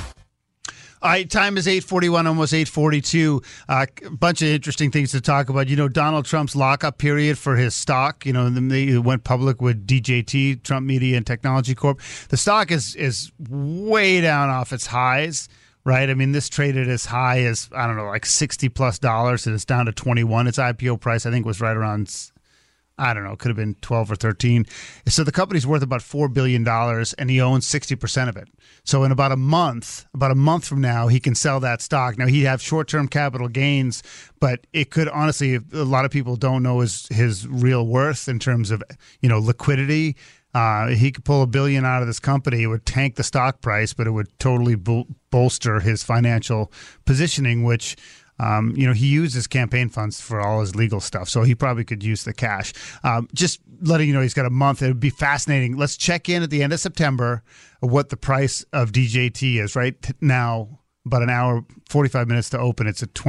All right, time is 8:41, almost 8:42. A bunch of interesting things to talk about. You know, Donald Trump's lockup period for his stock. You know, they went public with DJT, Trump Media and Technology Corp. The stock is way down off its highs, right? I mean, this traded as high as, I don't know, like $60+, and it's down to 21. Its IPO price, I think, was right around, I don't know, it could have been 12 or 13. So the company's worth about $4 billion, and he owns 60% of it. So in about a month from now, he can sell that stock. Now, he'd have short-term capital gains, but it could honestly, a lot of people don't know his real worth in terms of, you know, liquidity. He could pull $1 billion out of this company. It would tank the stock price, but it would totally bolster his financial positioning, which, you know, he uses campaign funds for all his legal stuff, so he probably could use the cash. Just letting you know, he's got a month. It would be fascinating. Let's check in at the end of September of what the price of DJT is. Right now, about an hour, 45 minutes to open. It's at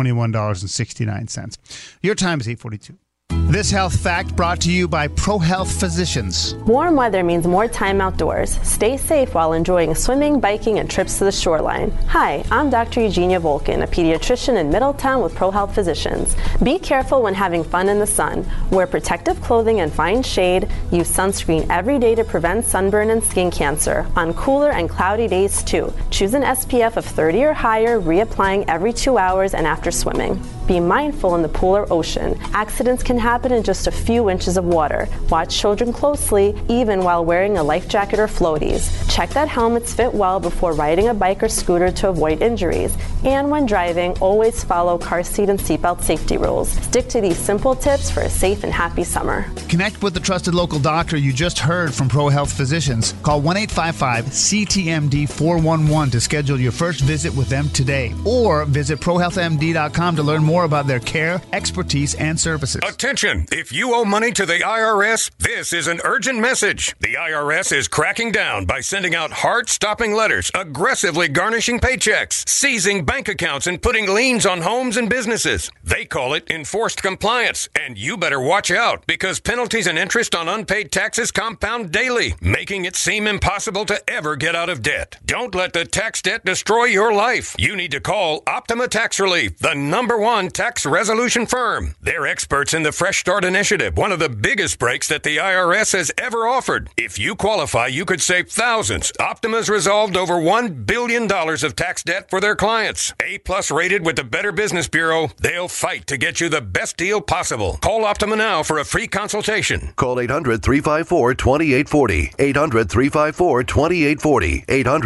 $21.69. Your time is 8:42. This health fact brought to you by ProHealth Physicians. Warm weather means more time outdoors. Stay safe while enjoying swimming, biking, and trips to the shoreline. Hi, I'm Dr. Eugenia Volkin, a pediatrician in Middletown with ProHealth Physicians. Be careful when having fun in the sun. Wear protective clothing and find shade. Use sunscreen every day to prevent sunburn and skin cancer. On cooler and cloudy days, too. Choose an SPF of 30 or higher, reapplying every 2 hours and after swimming. Be mindful in the pool or ocean. Accidents can happen in just a few inches of water. Watch children closely, even while wearing a life jacket or floaties. Check that helmets fit well before riding a bike or scooter to avoid injuries. And when driving, always follow car seat and seatbelt safety rules. Stick to these simple tips for a safe and happy summer. Connect with the trusted local doctor you just heard from ProHealth Physicians. Call 1-855-CTMD-411 to schedule your first visit with them today. Or visit ProHealthMD.com to learn more about their care, expertise, and services. Attention! Attention! If you owe money to the IRS, this is an urgent message. The IRS is cracking down by sending out heart-stopping letters, aggressively garnishing paychecks, seizing bank accounts, and putting liens on homes and businesses. They call it enforced compliance, and you better watch out because penalties and interest on unpaid taxes compound daily, making it seem impossible to ever get out of debt. Don't let the tax debt destroy your life. You need to call Optima Tax Relief, the #1 tax resolution firm. They're experts in the Fresh Start Initiative, one of the biggest breaks that the IRS has ever offered. If you qualify, you could save thousands. Optima's resolved over $1 billion of tax debt for their clients. A+ rated with the Better Business Bureau, they'll fight to get you the best deal possible. Call Optima now for a free consultation. Call 800-354-2840. 800-354-2840.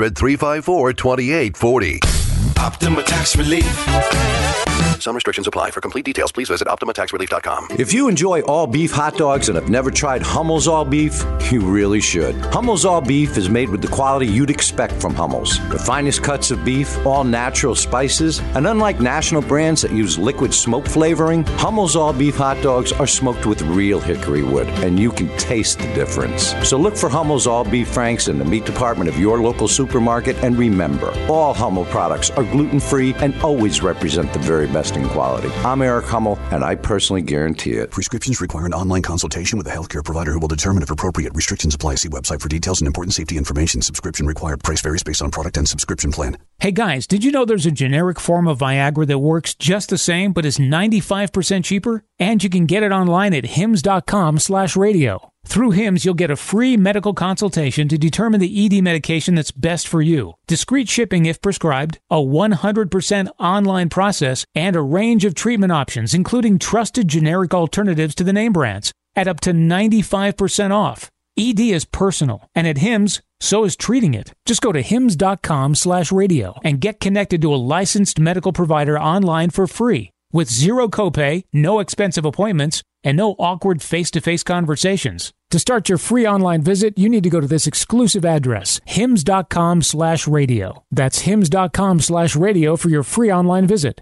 800-354-2840. Optima Tax Relief. Some restrictions apply. For complete details, please visit OptimaTaxRelief.com. If you enjoy all beef hot dogs and have never tried Hummel's All Beef, you really should. Hummel's All Beef is made with the quality you'd expect from Hummel's. The finest cuts of beef, all natural spices, and unlike national brands that use liquid smoke flavoring, Hummel's All Beef hot dogs are smoked with real hickory wood, and you can taste the difference. So look for Hummel's All Beef Franks in the meat department of your local supermarket, and remember, all Hummel products are gluten-free and always represent the very best in quality. I'm Eric Hummel, and I personally guarantee it. Prescriptions require an online consultation with a healthcare provider who will determine if appropriate. Restrictions apply. See website for details and important safety information. Subscription required. Price varies based on product and subscription plan. Hey guys, did you know there's a generic form of Viagra that works just the same but is 95% cheaper? And you can get it online at hims.com/radio. Through Hims, you'll get a free medical consultation to determine the ED medication that's best for you, discreet shipping if prescribed, a 100% online process, and a range of treatment options, including trusted generic alternatives to the name brands, at up to 95% off. ED is personal, and at Hims, so is treating it. Just go to hims.com/radio and get connected to a licensed medical provider online for free, with zero copay, no expensive appointments, and no awkward face-to-face conversations. To start your free online visit, you need to go to this exclusive address, hims.com/radio. That's hims.com/radio for your free online visit.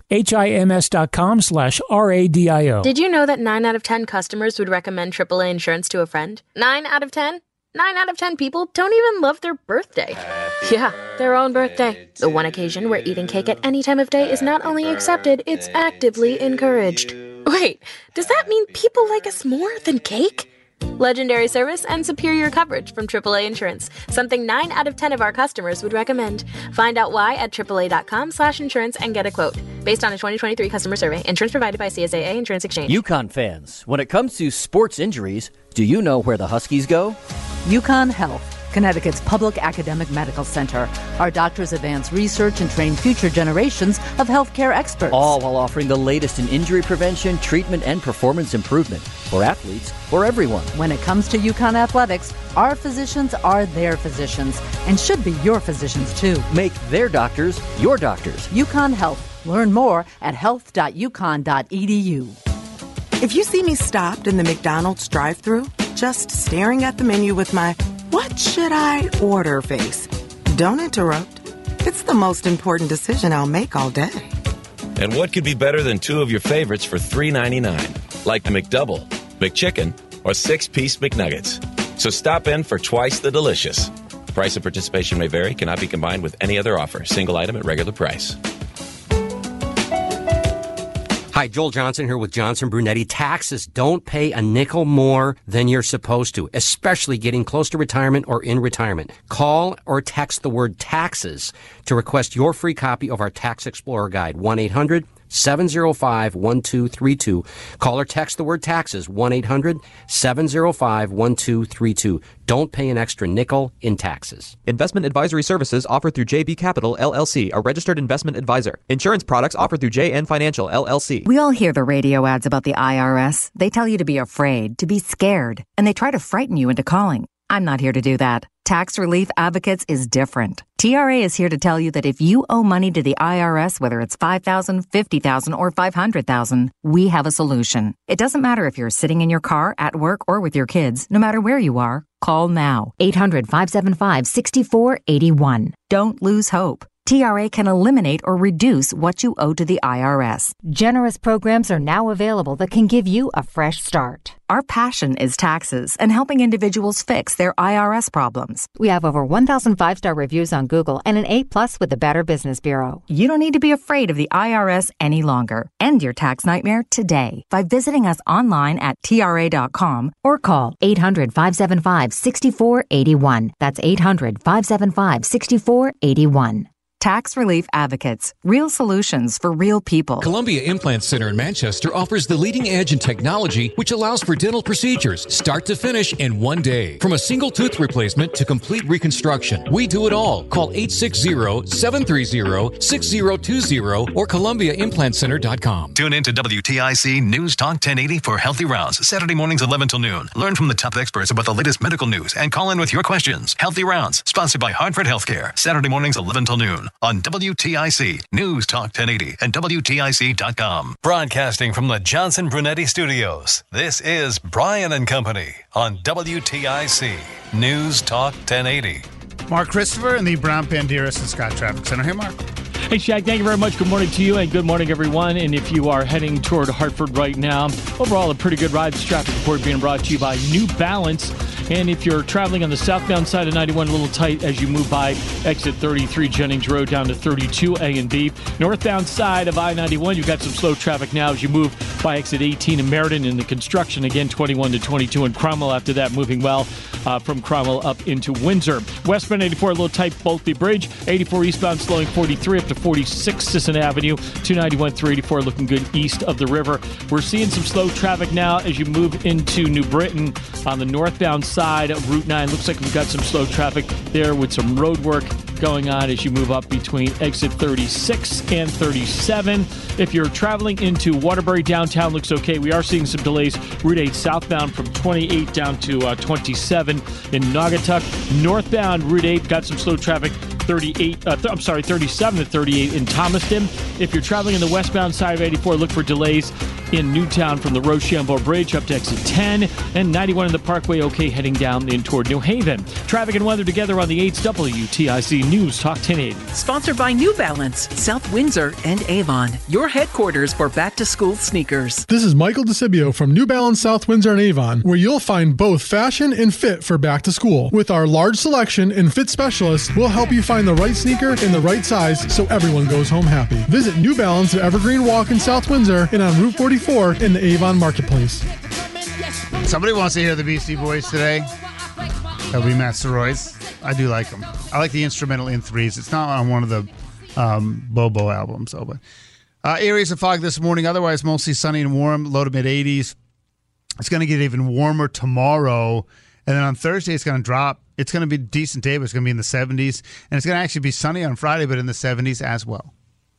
HIMS.com/RADIO. Did you know that 9 out of 10 customers would recommend AAA insurance to a friend? 9 out of 10? 9 out of 10 people don't even love their birthday. Yeah, their own birthday. The one occasion where eating cake at any time of day is not only accepted, it's actively encouraged. Wait, does that mean people like us more than cake? Legendary service and superior coverage from AAA Insurance. Something 9 out of 10 of our customers would recommend. Find out why at AAA.com/insurance and get a quote. Based on a 2023 customer survey. Insurance provided by CSAA Insurance Exchange. UConn fans, when it comes to sports injuries, do you know where the Huskies go? UConn Health, Connecticut's public academic medical center. Our doctors advance research and train future generations of healthcare experts. All while offering the latest in injury prevention, treatment, and performance improvement for athletes or everyone. When it comes to UConn athletics, our physicians are their physicians and should be your physicians too. Make their doctors your doctors. UConn Health. Learn more at health.uconn.edu. If you see me stopped in the McDonald's drive-thru, just staring at the menu with my "what should I order" face, don't interrupt. It's the most important decision I'll make all day. And what could be better than 2 of your favorites for $3.99? Like the McDouble, McChicken, or 6-piece McNuggets. So stop in for twice the delicious. Price of participation may vary, cannot be combined with any other offer. Single item at regular price. Hi, Joel Johnson here with Johnson Brunetti. Taxes, don't pay a nickel more than you're supposed to, especially getting close to retirement or in retirement. Call or text the word taxes to request your free copy of our Tax Explorer Guide, 1-800-705-1232. Call or text the word taxes, 1-800-705-1232. Don't pay an extra nickel in taxes. Investment advisory services offered through JB Capital, LLC, a registered investment advisor. Insurance products offered through JN Financial, LLC. We all hear the radio ads about the IRS. They tell you to be afraid, to be scared, and they try to frighten you into calling. I'm not here to do that. Tax Relief Advocates is different. TRA is here to tell you that if you owe money to the IRS, whether it's $5,000, $50,000, or $500,000, we have a solution. It doesn't matter if you're sitting in your car, at work, or with your kids. No matter where you are, call now. 800-575-6481. Don't lose hope. TRA can eliminate or reduce what you owe to the IRS. Generous programs are now available that can give you a fresh start. Our passion is taxes and helping individuals fix their IRS problems. We have over 1,000 5-star reviews on Google and an A+ with the Better Business Bureau. You don't need to be afraid of the IRS any longer. End your tax nightmare today by visiting us online at TRA.com or call 800-575-6481. That's 800-575-6481. Tax Relief Advocates. Real solutions for real people. Columbia Implant Center in Manchester offers the leading edge in technology, which allows for dental procedures start to finish in one day. From a single tooth replacement to complete reconstruction, we do it all. Call 860-730-6020 or ColumbiaImplantCenter.com. Tune in to WTIC News Talk 1080 for Healthy Rounds, Saturday mornings 11 till noon. Learn from the top experts about the latest medical news and call in with your questions. Healthy Rounds, sponsored by Hartford Healthcare, Saturday mornings 11 till noon. On WTIC News Talk 1080 and WTIC.com. Broadcasting from the Johnson Brunetti Studios, this is Brian and Company on WTIC News Talk 1080. Mark Christopher in the Brown Banderas and Scott Traffic Center. Hey, Mark. Hey, Shaq, thank you very much. Good morning to you and good morning, everyone. And if you are heading toward Hartford right now, overall a pretty good ride. This traffic report being brought to you by New Balance. And if you're traveling on the southbound side of 91, a little tight as you move by exit 33 Jennings Road down to 32 A and B. Northbound side of I-91, you've got some slow traffic now as you move by exit 18 in Meriden in the construction. Again, 21 to 22 in Cromwell. After that, moving well from Cromwell up into Windsor. Westbound 84, a little tight, Boltley Bridge. 84 eastbound slowing 43 up to 46 Sisson Avenue. 291 through 84 looking good east of the river. We're seeing some slow traffic now as you move into New Britain on the northbound side of Route 9. Looks like we've got some slow traffic there with some road work going on as you move up between exit 36 and 37. If you're traveling into Waterbury downtown, looks okay. We are seeing some delays. Route 8 southbound from 28 down to 27 in Naugatuck. Northbound Route 8 got some slow traffic. 37 to 38 in Thomaston. If you're traveling in the westbound side of 84, look for delays in Newtown from the Rochambeau Bridge up to exit 10 and 91 in the Parkway, okay, heading down in toward New Haven. Traffic and weather together on the 8th WTIC News Talk 1080. Sponsored by New Balance, South Windsor, and Avon, your headquarters for back-to-school sneakers. This is Michael DeCibio from New Balance South Windsor and Avon, where you'll find both fashion and fit for back to school. With our large selection and fit specialists, we'll help you find the right sneaker in the right size so everyone goes home happy. Visit New Balance at Evergreen Walk in South Windsor and on Route 44 in the Avon Marketplace. Somebody wants to hear the Beastie Boys today. That'll be Master Royce. I do like them. I like the instrumental in threes. It's not on one of the Bobo albums, though. But areas of fog this morning. Otherwise, mostly sunny and warm. Low to mid 80s. It's going to get even warmer tomorrow. And then on Thursday, it's going to drop. It's going to be a decent day, but it's going to be in the 70s. And it's going to actually be sunny on Friday, but in the 70s as well.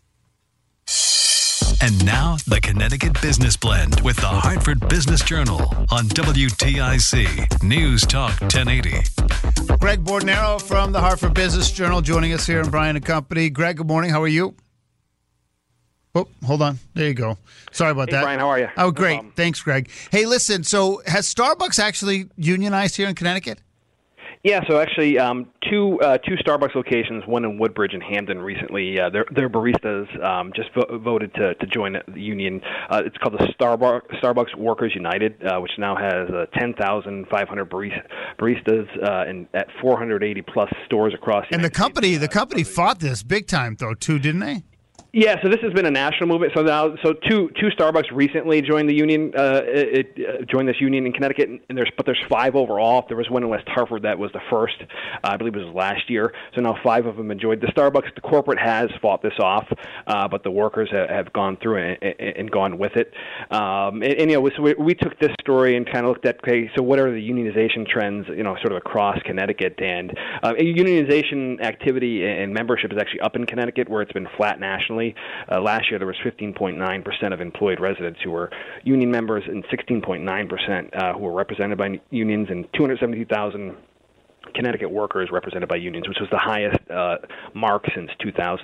And now, the Connecticut Business Blend with the Hartford Business Journal on WTIC News Talk 1080. Greg Bordenero from the Hartford Business Journal joining us here in Brian & Company. Greg, good morning. How are you? Oh, hold on. There you go. Sorry about that. Brian, how are you? Oh, great. Thanks, Greg. Hey, listen, so has Starbucks actually unionized here in Connecticut? Yeah, so actually two Starbucks locations, one in Woodbridge and Hamden recently, their baristas just voted to join the union. It's called the Starbucks Workers United, which now has 10,500 baristas and at 480-plus stores across the United States. The company fought this big time, though, too, didn't they? Yeah, so this has been a national movement. So now, two Starbucks recently joined the union. Joined this union in Connecticut, and there's 5 overall. There was one in West Hartford that was the first. I believe it was last year. So now 5 of them have joined. The Starbucks, the corporate has fought this off, but the workers have gone through and gone with it. So we took this story and kind of looked at, okay, so what are the unionization trends, sort of across Connecticut, and unionization activity and membership is actually up in Connecticut, where it's been flat nationally. Last year, there was 15.9% of employed residents who were union members and 16.9% who were represented by unions, and 272,000 Connecticut workers represented by unions, which was the highest mark since 2000.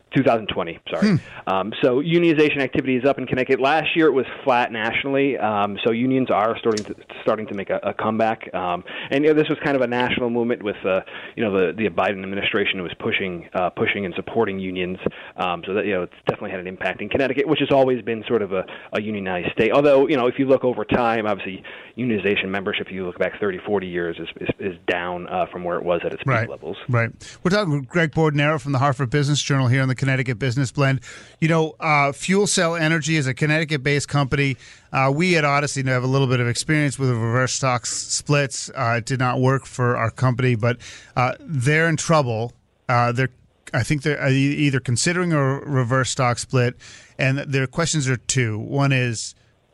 2020, sorry. So unionization activity is up in Connecticut. Last year it was flat nationally, so unions are starting to make a comeback. And this was kind of a national movement with the Biden administration was pushing and supporting unions. So that it's definitely had an impact in Connecticut, which has always been sort of a unionized state. Although if you look over time, obviously unionization membership, if you look back 30, 40 years, is down from where it was at its peak levels. Right. We're talking with Greg Bordenero from the Hartford Business Journal here on the Connecticut Business Blend. Fuel Cell Energy is a Connecticut-based company. We at Odyssey have a little bit of experience with reverse stock splits. It did not work for our company, but they're in trouble. I think they're either considering a reverse stock split, and their questions are two. One is,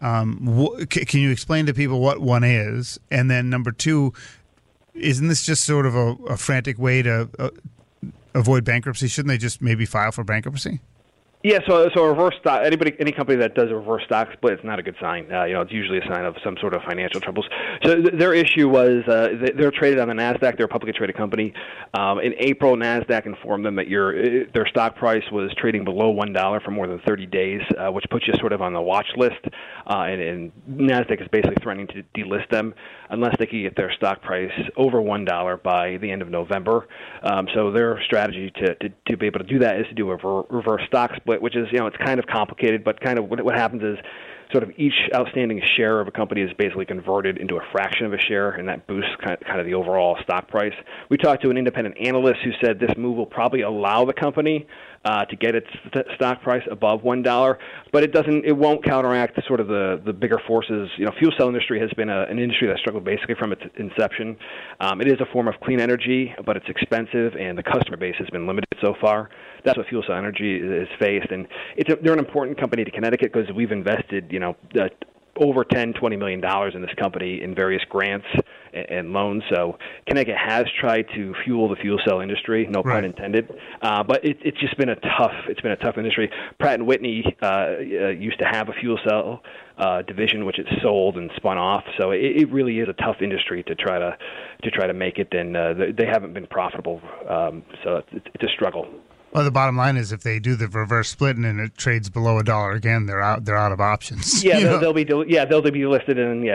can you explain to people what one is? And then number two, isn't this just sort of a frantic way to avoid bankruptcy? Shouldn't they just maybe file for bankruptcy? Yeah, so a reverse stock, any company that does a reverse stock split, it's not a good sign. It's usually a sign of some sort of financial troubles. So their issue was they're traded on the NASDAQ. They're a publicly traded company. In April, NASDAQ informed them that their stock price was trading below $1 for more than 30 days, which puts you sort of on the watch list. And NASDAQ is basically threatening to delist them unless they can get their stock price over $1 by the end of November. So their strategy to be able to do that is to do a reverse stock split, which is, it's kind of complicated, but kind of what happens is sort of each outstanding share of a company is basically converted into a fraction of a share, and that boosts kind of the overall stock price. We talked to an independent analyst who said this move will probably allow the company to get its stock price above $1, but it won't counteract sort of the bigger forces. Fuel cell industry has been an industry that struggled basically from its inception. It is a form of clean energy, but it's expensive, and the customer base has been limited so far. That's what Fuel Cell Energy is faced, and they're an important company to Connecticut because we've invested, over $20 million in this company in various grants and loans. So Connecticut has tried to fuel the fuel cell industry, no pun intended. But it's just been a tough industry. Pratt & Whitney used to have a fuel cell division, which it sold and spun off. So it really is a tough industry to try to make it, and they haven't been profitable. So it's a struggle. Well, the bottom line is if they do the reverse split and it trades below $1 again, they're out of options. Yeah, they'll be listed, and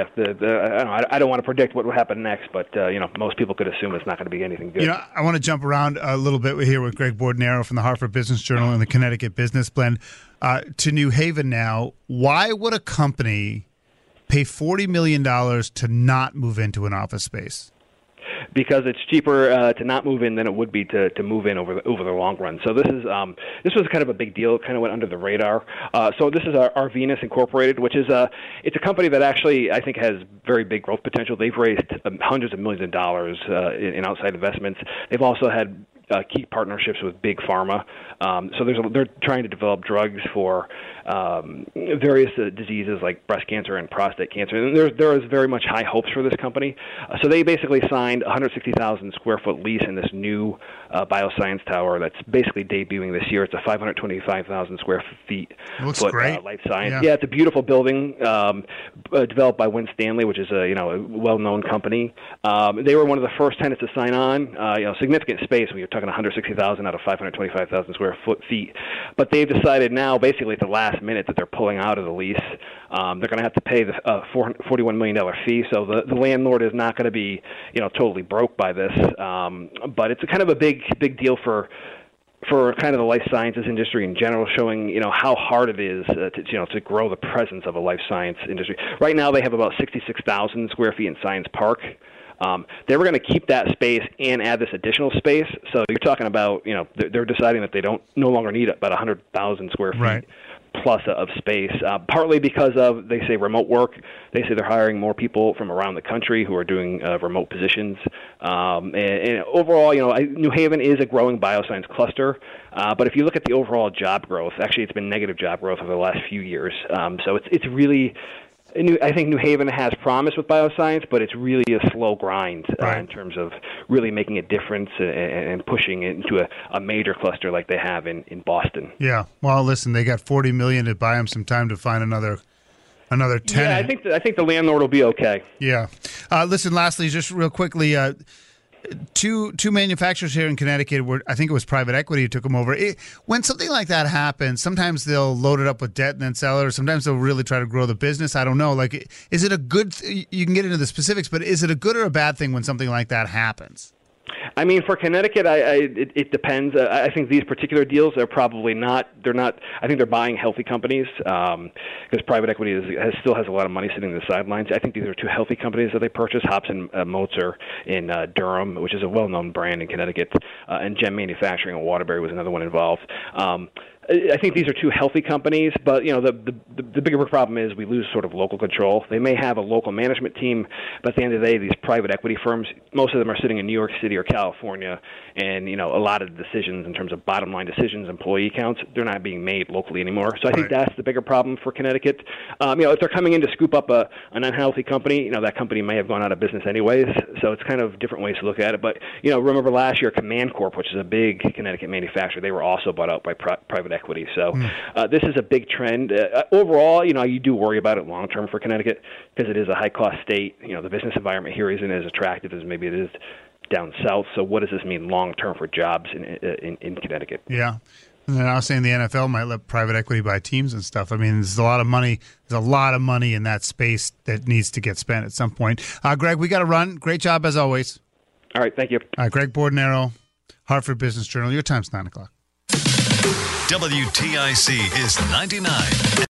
I don't want to predict what will happen next, but most people could assume it's not going to be anything good. I want to jump around a little bit here with Greg Bordenero from the Hartford Business Journal and the Connecticut Business Blend to New Haven now. Why would a company pay $40 million to not move into an office space? Because it's cheaper to not move in than it would be to move in over the long run. So this was kind of a big deal. It kind of went under the radar. So this is our Venus Incorporated, which is it's a company that actually I think has very big growth potential. They've raised hundreds of millions of dollars in outside investments. They've also had key partnerships with big pharma. So they're trying to develop drugs for various diseases like breast cancer and prostate cancer. And there is very much high hopes for this company. So they basically signed a 160,000 square foot lease in this new bioscience tower that's basically debuting this year. It's a 525,000 square feet foot life science. Yeah, it's a beautiful building developed by Win Stanley, which is a well-known company. They were one of the first tenants to sign on. Significant space when you're talking 160,000 out of 525,000 square feet. But they've decided now, basically at the last minute, that they're pulling out of the lease. They're going to have to pay the $41 million fee. So the landlord is not going to be totally broke by this. But it's kind of a big deal for kind of the life sciences industry in general, showing how hard it is to grow the presence of a life science industry. Right now, they have about 66,000 square feet in Science Park. They were going to keep that space and add this additional space. So you're talking about they're deciding that they no longer need about 100,000 square feet. Plus of space, partly because of, they say, remote work. They say they're hiring more people from around the country who are doing remote positions. And overall, New Haven is a growing bioscience cluster. But if you look at the overall job growth, actually it's been negative job growth over the last few years. So it's really... I think New Haven has promise with bioscience, but it's really a slow grind in terms of really making a difference and pushing it into a major cluster like they have in Boston. Yeah. Well, listen, they got $40 million to buy them some time to find another tenant. Yeah, I think the landlord will be okay. Yeah. Listen, lastly, just real quickly, two manufacturers here in Connecticut were, I think it was private equity who took them over. When something like that happens, sometimes they'll load it up with debt and then sell it, or sometimes they'll really try to grow the business. I don't know. Like, is it a good? You can get into the specifics, but is it a good or a bad thing when something like that happens? I mean, for Connecticut, it depends. I think these particular deals are probably not. They're not. I think they're buying healthy companies because private equity still has a lot of money sitting on the sidelines. I think these are two healthy companies that they purchased. Hobson Moser in Durham, which is a well-known brand in Connecticut, and Gem Manufacturing in Waterbury was another one involved. I think these are two healthy companies, but the bigger problem is we lose sort of local control. They may have a local management team, but at the end of the day, these private equity firms, most of them are sitting in New York City or California, and a lot of the decisions in terms of bottom line decisions, employee counts, they're not being made locally anymore. So I think that's the bigger problem for Connecticut. If they're coming in to scoop up an unhealthy company, that company may have gone out of business anyways. So it's kind of different ways to look at it. But remember last year, Command Corp, which is a big Connecticut manufacturer, they were also bought out by private equity. So this is a big trend. Overall, you do worry about it long term for Connecticut because it is a high cost state. The business environment here isn't as attractive as maybe it is down south. So what does this mean long term for jobs in Connecticut? Yeah. And then I was saying the NFL might let private equity buy teams and stuff. I mean, there's a lot of money. There's a lot of money in that space that needs to get spent at some point. Greg, we got to run. Great job as always. All right. Thank you. Greg Bordenero, Hartford Business Journal. Your time's 9:00. WTIC is 99.